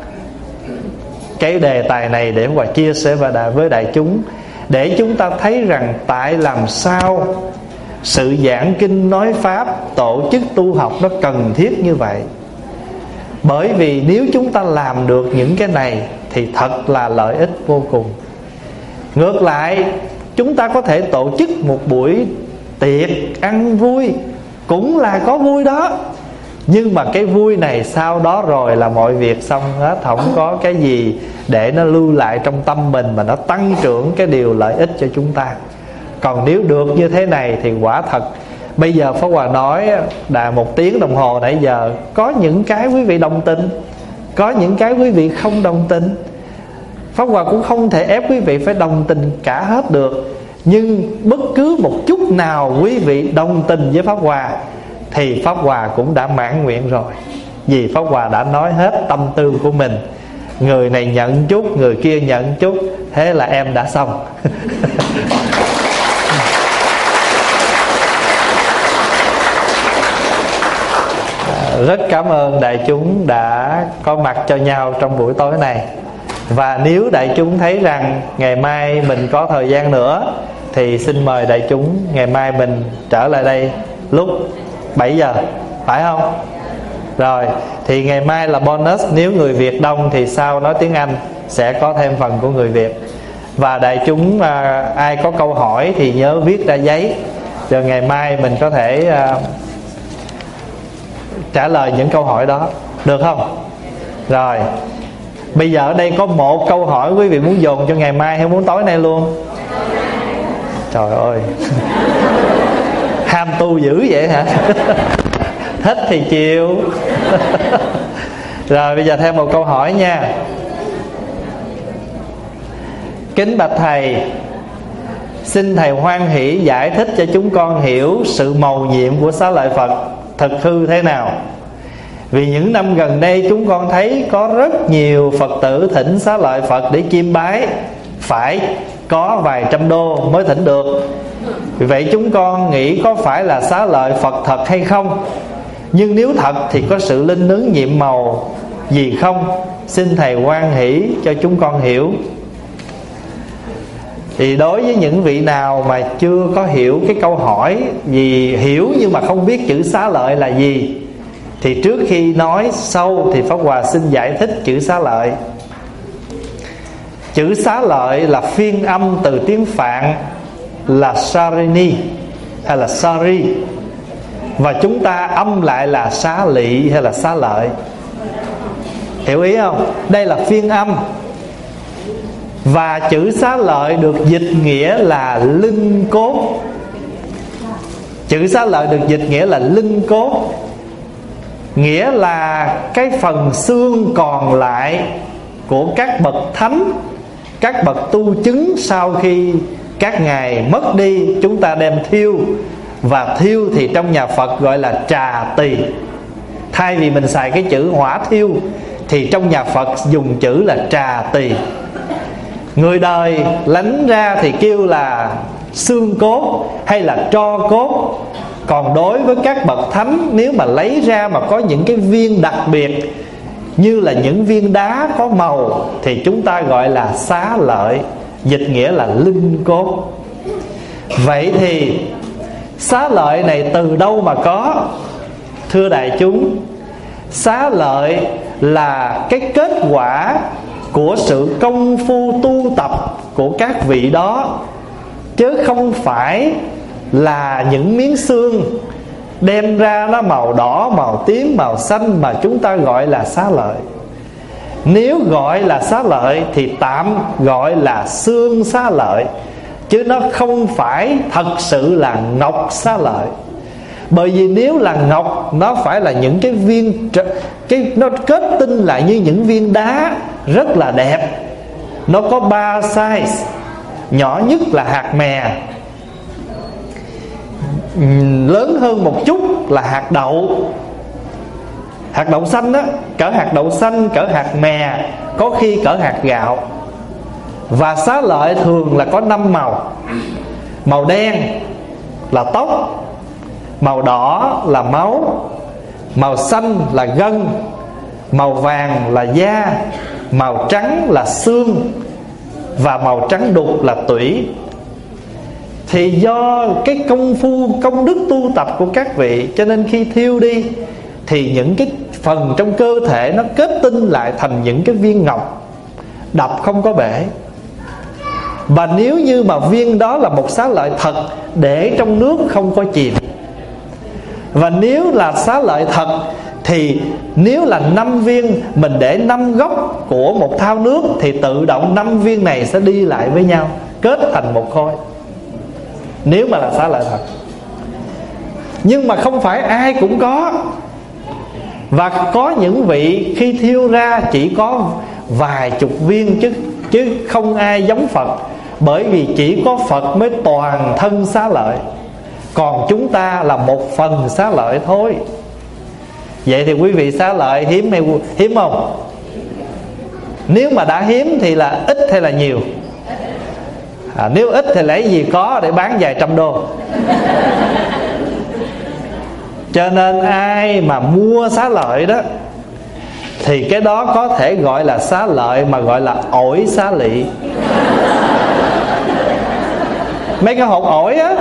cái đề tài này để Pháp Hòa chia sẻ với đại chúng, để chúng ta thấy rằng tại làm sao sự giảng kinh nói pháp, tổ chức tu học nó cần thiết như vậy. Bởi vì nếu chúng ta làm được những cái này thì thật là lợi ích vô cùng. Ngược lại, chúng ta có thể tổ chức một buổi tiệc ăn vui, cũng là có vui đó, nhưng mà cái vui này sau đó rồi là mọi việc xong hết, không có cái gì để nó lưu lại trong tâm mình, mà nó tăng trưởng cái điều lợi ích cho chúng ta. Còn nếu được như thế này thì quả thật, bây giờ Pháp Hòa nói đã một tiếng đồng hồ nãy giờ, có những cái quý vị đồng tình, có những cái quý vị không đồng tình. Pháp Hòa cũng không thể ép quý vị phải đồng tình cả hết được, nhưng bất cứ một chút nào quý vị đồng tình với Pháp Hòa thì Pháp Hòa cũng đã mãn nguyện rồi. Vì Pháp Hòa đã nói hết tâm tư của mình, người này nhận chút, người kia nhận chút, thế là em đã xong. Rất cảm ơn đại chúng đã có mặt cho nhau trong buổi tối này. Và nếu đại chúng thấy rằng ngày mai mình có thời gian nữa, thì xin mời đại chúng ngày mai mình trở lại đây lúc bảy giờ, phải không? Rồi, thì ngày mai là bonus. Nếu người Việt đông thì sau nói tiếng Anh sẽ có thêm phần của người Việt. Và đại chúng à, ai có câu hỏi thì nhớ viết ra giấy, rồi ngày mai mình có thể à, trả lời những câu hỏi đó, được không? Rồi, bây giờ ở đây có một câu hỏi quý vị muốn dồn cho ngày mai hay muốn tối nay luôn? Trời ơi ham tu dữ vậy hả? Thích thì chịu. Rồi bây giờ thêm một câu hỏi nha. Kính bạch thầy, xin thầy hoan hỷ giải thích cho chúng con hiểu sự mầu nhiệm của Xá Lợi Phật thực hư thế nào. Vì những năm gần đây chúng con thấy có rất nhiều Phật tử thỉnh Xá Lợi Phật để chiêm bái, phải có vài trăm đô mới thỉnh được. Vì vậy chúng con nghĩ có phải là Xá Lợi Phật thật hay không? Nhưng nếu thật thì có sự linh nướng nhiệm màu gì không? Xin thầy hoan hỷ cho chúng con hiểu. Thì đối với những vị nào mà chưa có hiểu cái câu hỏi gì, hiểu nhưng mà không biết chữ xá lợi là gì, thì trước khi nói sâu thì Pháp Hòa xin giải thích chữ xá lợi. Chữ xá lợi là phiên âm từ tiếng Phạn là Sarini hay là Sari, và chúng ta âm lại là xá lị hay là xá lợi. Hiểu ý không? Đây là phiên âm. Và chữ xá lợi được dịch nghĩa là linh cốt. Chữ xá lợi được dịch nghĩa là linh cốt, nghĩa là cái phần xương còn lại của các bậc thánh, các bậc tu chứng sau khi các ngài mất đi, chúng ta đem thiêu. Và thiêu thì trong nhà Phật gọi là trà tỳ. Thay vì mình xài cái chữ hỏa thiêu thì trong nhà Phật dùng chữ là trà tỳ. Người đời lánh ra thì kêu là xương cốt hay là tro cốt. Còn đối với các bậc thánh, nếu mà lấy ra mà có những cái viên đặc biệt như là những viên đá có màu thì chúng ta gọi là xá lợi, dịch nghĩa là linh cốt. Vậy thì xá lợi này từ đâu mà có? Thưa đại chúng, xá lợi là cái kết quả của sự công phu tu tập của các vị đó, chứ không phải là những miếng xương đem ra nó màu đỏ, màu tím, màu xanh mà chúng ta gọi là xá lợi. Nếu gọi là xá lợi thì tạm gọi là xương xá lợi, chứ nó không phải thật sự là ngọc xá lợi. Bởi vì nếu là ngọc, nó phải là những cái viên, cái nó kết tinh lại như những viên đá rất là đẹp. Nó có ba size. Nhỏ nhất là hạt mè, lớn hơn một chút là hạt đậu. Hạt đậu xanh á, cỡ hạt đậu xanh, cỡ hạt mè, có khi cỡ hạt gạo. Và xá lợi thường là có năm màu. Màu đen là tóc, màu đỏ là máu, màu xanh là gân, màu vàng là da, màu trắng là xương, và màu trắng đục là tủy. Thì do cái công phu, công đức tu tập của các vị, cho nên khi thiêu đi thì những cái phần trong cơ thể nó kết tinh lại thành những cái viên ngọc, đập không có bể. Và nếu như mà viên đó là một xá lợi thật, để trong nước không có chìm. Và nếu là xá lợi thật thì nếu là năm viên, mình để năm góc của một thao nước thì tự động năm viên này sẽ đi lại với nhau, kết thành một khối. Nếu mà là xá lợi thật. Nhưng mà không phải ai cũng có. Và có những vị khi thiêu ra chỉ có vài chục viên, chứ, chứ không ai giống Phật. Bởi vì chỉ có Phật mới toàn thân xá lợi, còn chúng ta là một phần xá lợi thôi. Vậy thì quý vị xá lợi hiếm hay hiếm không? Nếu mà đã hiếm thì là ít hay là nhiều? À, nếu ít thì lấy gì có để bán vài trăm đô. Cho nên ai mà mua xá lợi đó thì cái đó có thể gọi là xá lợi, mà gọi là ổi xá lị. Mấy cái hột ổi á,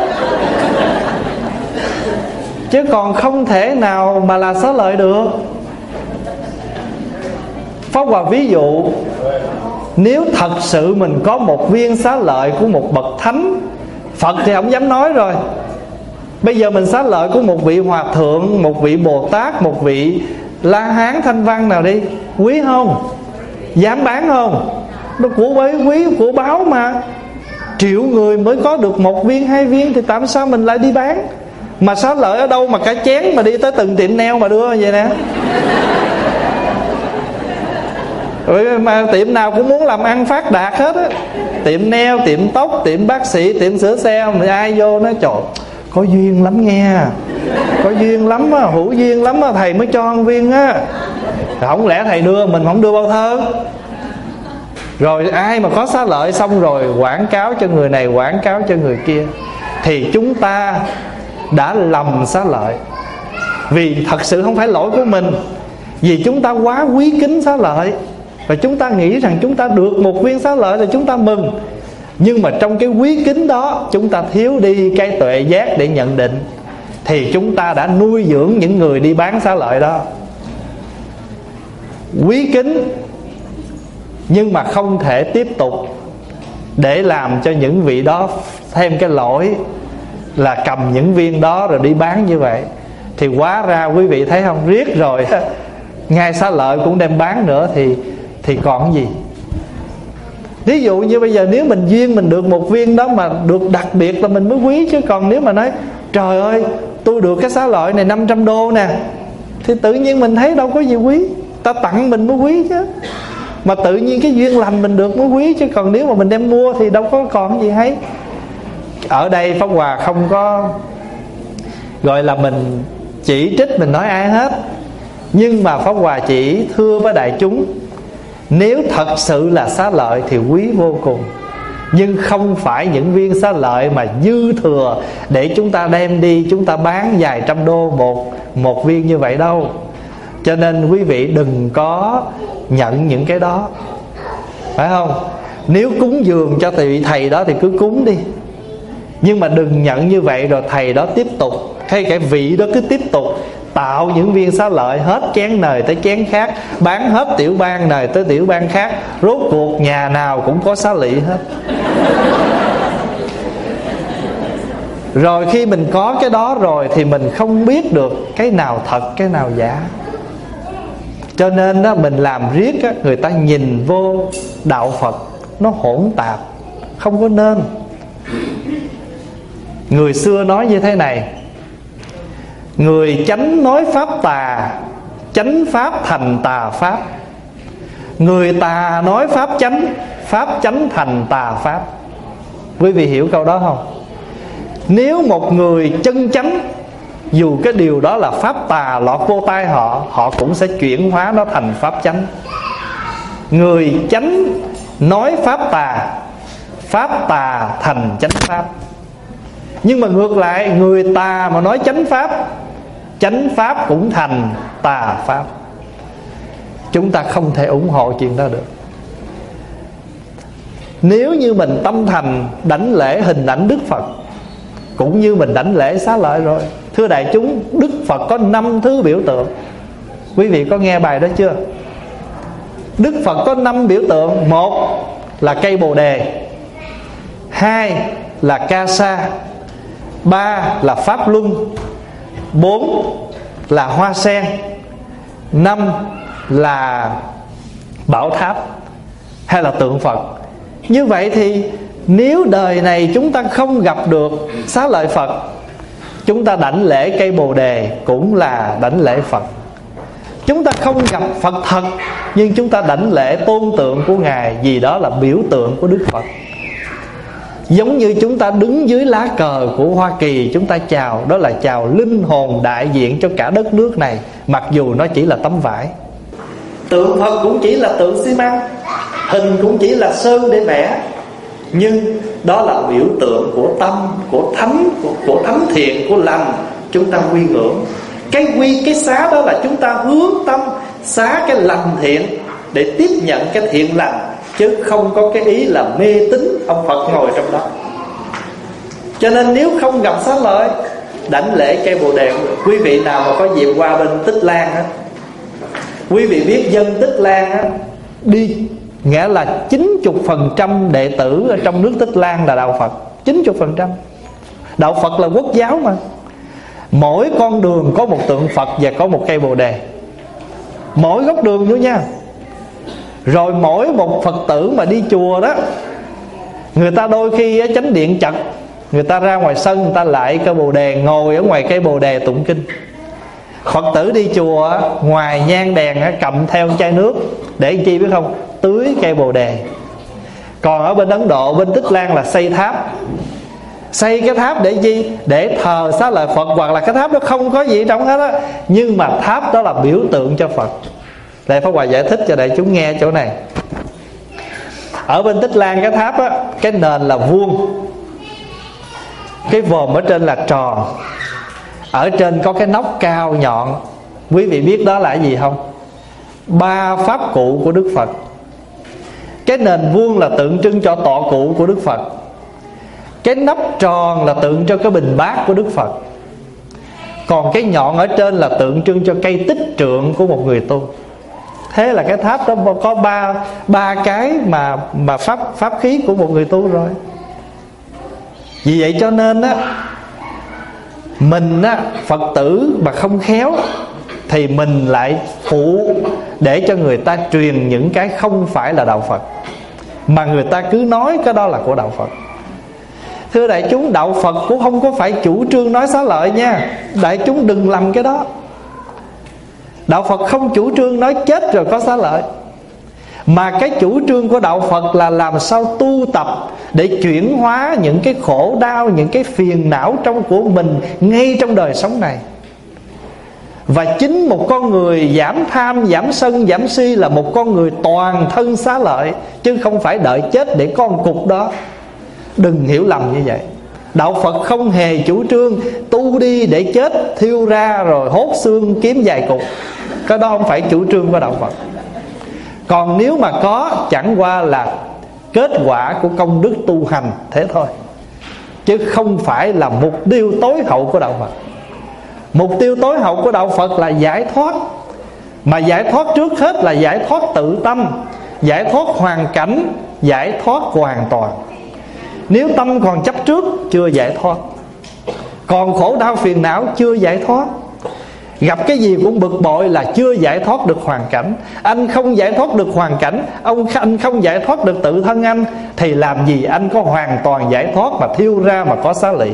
chứ còn không thể nào mà là xá lợi được. Pháp Hòa ví dụ, nếu thật sự mình có một viên xá lợi của một bậc thánh, Phật thì không dám nói rồi. Bây giờ mình xá lợi của một vị hòa thượng, một vị Bồ Tát, một vị La Hán Thanh Văn nào đi, quý không? Dám bán không? Nó của bấy quý, của báo mà. Triệu người mới có được một viên, hai viên, thì tại sao mình lại đi bán? Mà xá lợi ở đâu mà cả chén mà đi tới từng tiệm neo mà đưa vậy nè. Rồi mà tiệm nào cũng muốn làm ăn phát đạt hết á. Tiệm neo, tiệm tóc, tiệm bác sĩ, tiệm sửa xe, mà ai vô nói trời, có duyên lắm nghe, có duyên lắm á, hữu duyên lắm á, thầy mới cho ăn viên á. Không lẽ thầy đưa, mình không đưa bao thơ. Rồi ai mà có xá lợi xong rồi quảng cáo cho người này, quảng cáo cho người kia, thì chúng ta đã lầm xá lợi. Vì thật sự không phải lỗi của mình, vì chúng ta quá quý kính xá lợi, và chúng ta nghĩ rằng chúng ta được một viên xá lợi thì chúng ta mừng. Nhưng mà trong cái quý kính đó chúng ta thiếu đi cái tuệ giác để nhận định, thì chúng ta đã nuôi dưỡng những người đi bán xá lợi đó. Quý kính nhưng mà không thể tiếp tục để làm cho những vị đó thêm cái lỗi là cầm những viên đó rồi đi bán như vậy. Thì hóa ra quý vị thấy không, riết rồi ngay xá lợi cũng đem bán nữa, thì thì còn gì. Ví dụ như bây giờ nếu mình duyên mình được một viên đó mà được đặc biệt là mình mới quý. Chứ còn nếu mà nói trời ơi tôi được cái xá lợi này năm trăm đô nè, thì tự nhiên mình thấy đâu có gì quý. Ta tặng mình mới quý chứ. Mà tự nhiên cái duyên lành mình được mới quý. Chứ còn nếu mà mình đem mua thì đâu có còn gì hay. Ở đây Pháp Hòa không có gọi là mình chỉ trích, mình nói ai hết. Nhưng mà Pháp Hòa chỉ thưa với đại chúng, nếu thật sự là xá lợi thì quý vô cùng. Nhưng không phải những viên xá lợi mà dư thừa để chúng ta đem đi, chúng ta bán vài trăm đô một, một viên như vậy đâu. Cho nên quý vị đừng có nhận những cái đó, phải không? Nếu cúng dường cho vị thầy đó thì cứ cúng đi, nhưng mà đừng nhận như vậy rồi thầy đó tiếp tục, hay cái vị đó cứ tiếp tục tạo những viên xá lợi hết chén này tới chén khác, bán hết tiểu bang này tới tiểu bang khác. Rốt cuộc nhà nào cũng có xá lị hết. Rồi khi mình có cái đó rồi thì mình không biết được cái nào thật cái nào giả. Cho nên đó, mình làm riết á, người ta nhìn vô đạo Phật nó hỗn tạp, không có nên. Người xưa nói như thế này: người chánh nói pháp tà, chánh pháp thành tà pháp. Người tà nói pháp chánh, pháp chánh thành tà pháp. Quý vị hiểu câu đó không? Nếu một người chân chánh, dù cái điều đó là pháp tà lọt vô tai họ, họ cũng sẽ chuyển hóa nó thành pháp chánh. Người chánh nói pháp tà, pháp tà thành chánh pháp. Nhưng mà ngược lại, người tà mà nói chánh pháp, chánh pháp cũng thành tà pháp. Chúng ta không thể ủng hộ chuyện đó được. Nếu như mình tâm thành đảnh lễ hình ảnh Đức Phật, cũng như mình đảnh lễ xá lợi rồi. Thưa đại chúng, Đức Phật có năm thứ biểu tượng. Quý vị có nghe bài đó chưa? Đức Phật có năm biểu tượng. Một là cây bồ đề, hai là ca sa, ba là pháp luân, bốn là hoa sen, năm là bảo tháp hay là tượng Phật. Như vậy thì nếu đời này chúng ta không gặp được xá lợi Phật, chúng ta đảnh lễ cây bồ đề cũng là đảnh lễ Phật. Chúng ta không gặp Phật thật, nhưng chúng ta đảnh lễ tôn tượng của Ngài, vì đó là biểu tượng của Đức Phật. Giống như chúng ta đứng dưới lá cờ của Hoa Kỳ, chúng ta chào, đó là chào linh hồn đại diện cho cả đất nước này, mặc dù nó chỉ là tấm vải. Tượng Phật cũng chỉ là tượng xi măng, hình cũng chỉ là sơn để vẽ, nhưng đó là biểu tượng của tâm, của thánh, của, của thánh thiện, của lành. Chúng ta quy ngưỡng. Cái quy, cái xá đó là chúng ta hướng tâm xá cái lành thiện để tiếp nhận cái thiện lành, chứ không có cái ý là mê tín ông Phật ngồi trong đó. Cho nên nếu không gặp xá lợi, đảnh lễ cây bồ đề. Quý vị nào mà có dịp qua bên Tích Lan á, quý vị biết dân Tích Lan á, đi nghĩa là chín mươi phần trăm đệ tử ở trong nước Tích Lan là đạo Phật. Chín mươi phần trăm. Đạo Phật là quốc giáo mà. Mỗi con đường có một tượng Phật và có một cây bồ đề, mỗi góc đường nữa nha. Rồi mỗi một Phật tử mà đi chùa đó, người ta đôi khi ở chánh điện chật, người ta ra ngoài sân, người ta lại cây bồ đề, ngồi ở ngoài cây bồ đề tụng kinh. Phật tử đi chùa, ngoài nhang đèn cầm theo chai nước, để chi biết không? Tưới cây bồ đề. Còn ở bên Ấn Độ, bên Tích Lan là xây tháp. Xây cái tháp để chi? Để thờ xá lợi Phật, hoặc là cái tháp đó không có gì trong hết á, nhưng mà tháp đó là biểu tượng cho Phật. Để Pháp Hòa giải thích cho đại chúng nghe chỗ này. Ở bên Tích Lan cái tháp á, cái nền là vuông, cái vòm ở trên là tròn, ở trên có cái nóc cao nhọn. Quý vị biết đó là gì không? Ba pháp cụ của Đức Phật. Cái nền vuông là tượng trưng cho tọa cụ của Đức Phật. Cái nắp tròn là tượng cho cái bình bát của Đức Phật. Còn cái nhọn ở trên là tượng trưng cho cây tích trượng của một người tu. Thế là cái tháp đó có ba ba cái mà mà pháp pháp khí của một người tu rồi. Vì vậy cho nên á, mình á, Phật tử mà không khéo thì mình lại phụ để cho người ta truyền những cái không phải là đạo Phật, mà người ta cứ nói cái đó là của đạo Phật. Thưa đại chúng, đạo Phật cũng không có phải chủ trương nói xá lợi nha. Đại chúng đừng lầm cái đó. Đạo Phật không chủ trương nói chết rồi có xá lợi, mà cái chủ trương của đạo Phật là làm sao tu tập để chuyển hóa những cái khổ đau, những cái phiền não trong của mình ngay trong đời sống này. Và chính một con người giảm tham, giảm sân, giảm si là một con người toàn thân xá lợi, chứ không phải đợi chết để có một cục đó. Đừng hiểu lầm như vậy. Đạo Phật không hề chủ trương tu đi để chết, thiêu ra rồi hốt xương kiếm vài cục. Cái đó không phải chủ trương của đạo Phật. Còn nếu mà có, chẳng qua là kết quả của công đức tu hành thế thôi, chứ không phải là mục tiêu tối hậu của đạo Phật. Mục tiêu tối hậu của đạo Phật là giải thoát. Mà giải thoát trước hết là giải thoát tự tâm, giải thoát hoàn cảnh, giải thoát hoàn toàn. Nếu tâm còn chấp trước, chưa giải thoát. Còn khổ đau phiền não, chưa giải thoát. Gặp cái gì cũng bực bội là chưa giải thoát được hoàn cảnh. Anh không giải thoát được hoàn cảnh, ông anh không giải thoát được tự thân anh, thì làm gì anh có hoàn toàn giải thoát mà thiêu ra mà có xá lị.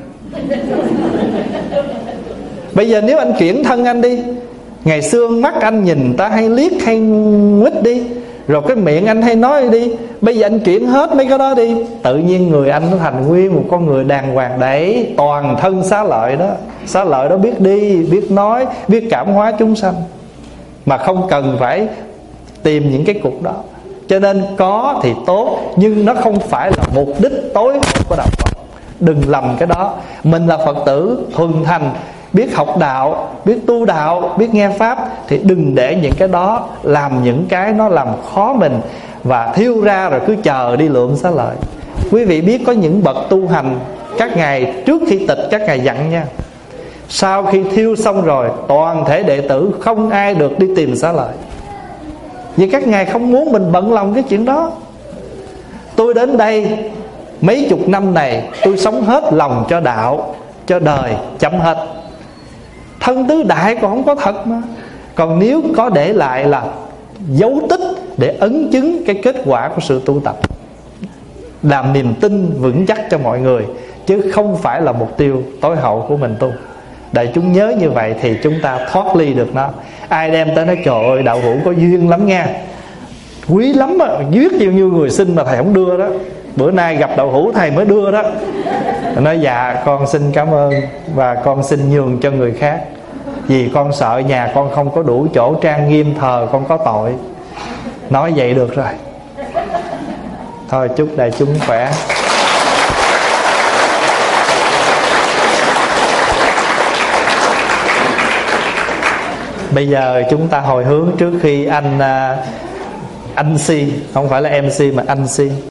Bây giờ nếu anh chuyển thân anh đi, ngày xưa mắt anh nhìn ta hay liếc hay nguýt đi, rồi cái miệng anh hay nói đi, bây giờ anh chuyển hết mấy cái đó đi, tự nhiên người anh nó thành nguyên một con người đàng hoàng. Đấy, toàn thân xá lợi đó. Xá lợi đó biết đi, biết nói, biết cảm hóa chúng sanh, mà không cần phải tìm những cái cục đó. Cho nên có thì tốt, nhưng nó không phải là mục đích tối hậu của đạo Phật. Đừng lầm cái đó. Mình là Phật tử thuần thành, biết học đạo, biết tu đạo, biết nghe Pháp, thì đừng để những cái đó làm những cái nó làm khó mình và thiêu ra rồi cứ chờ đi lượm xá lợi. Quý vị biết có những bậc tu hành, các ngài trước khi tịch các ngài dặn nha, sau khi thiêu xong rồi toàn thể đệ tử không ai được đi tìm xá lợi, vì các ngài không muốn mình bận lòng cái chuyện đó. Tôi đến đây mấy chục năm này, tôi sống hết lòng cho đạo, cho đời, chấm hết. Thân tứ đại còn không có thật mà. Còn nếu có để lại là dấu tích để ấn chứng cái kết quả của sự tu tập, làm niềm tin vững chắc cho mọi người, chứ không phải là mục tiêu tối hậu của mình tu. Đại chúng nhớ như vậy thì chúng ta thoát ly được nó. Ai đem tới nói trời ơi đạo hữu có duyên lắm nha, quý lắm á, giết bao nhiêu người xin mà thầy không đưa đó, bữa nay gặp đạo hữu thầy mới đưa đó. Nói dạ con xin cảm ơn, và con xin nhường cho người khác, vì con sợ nhà con không có đủ chỗ trang nghiêm thờ, con có tội. Nói vậy được rồi. Thôi chúc đại chúng khỏe. Bây giờ chúng ta hồi hướng trước khi anh Anh Si, không phải là em xê mà anh Si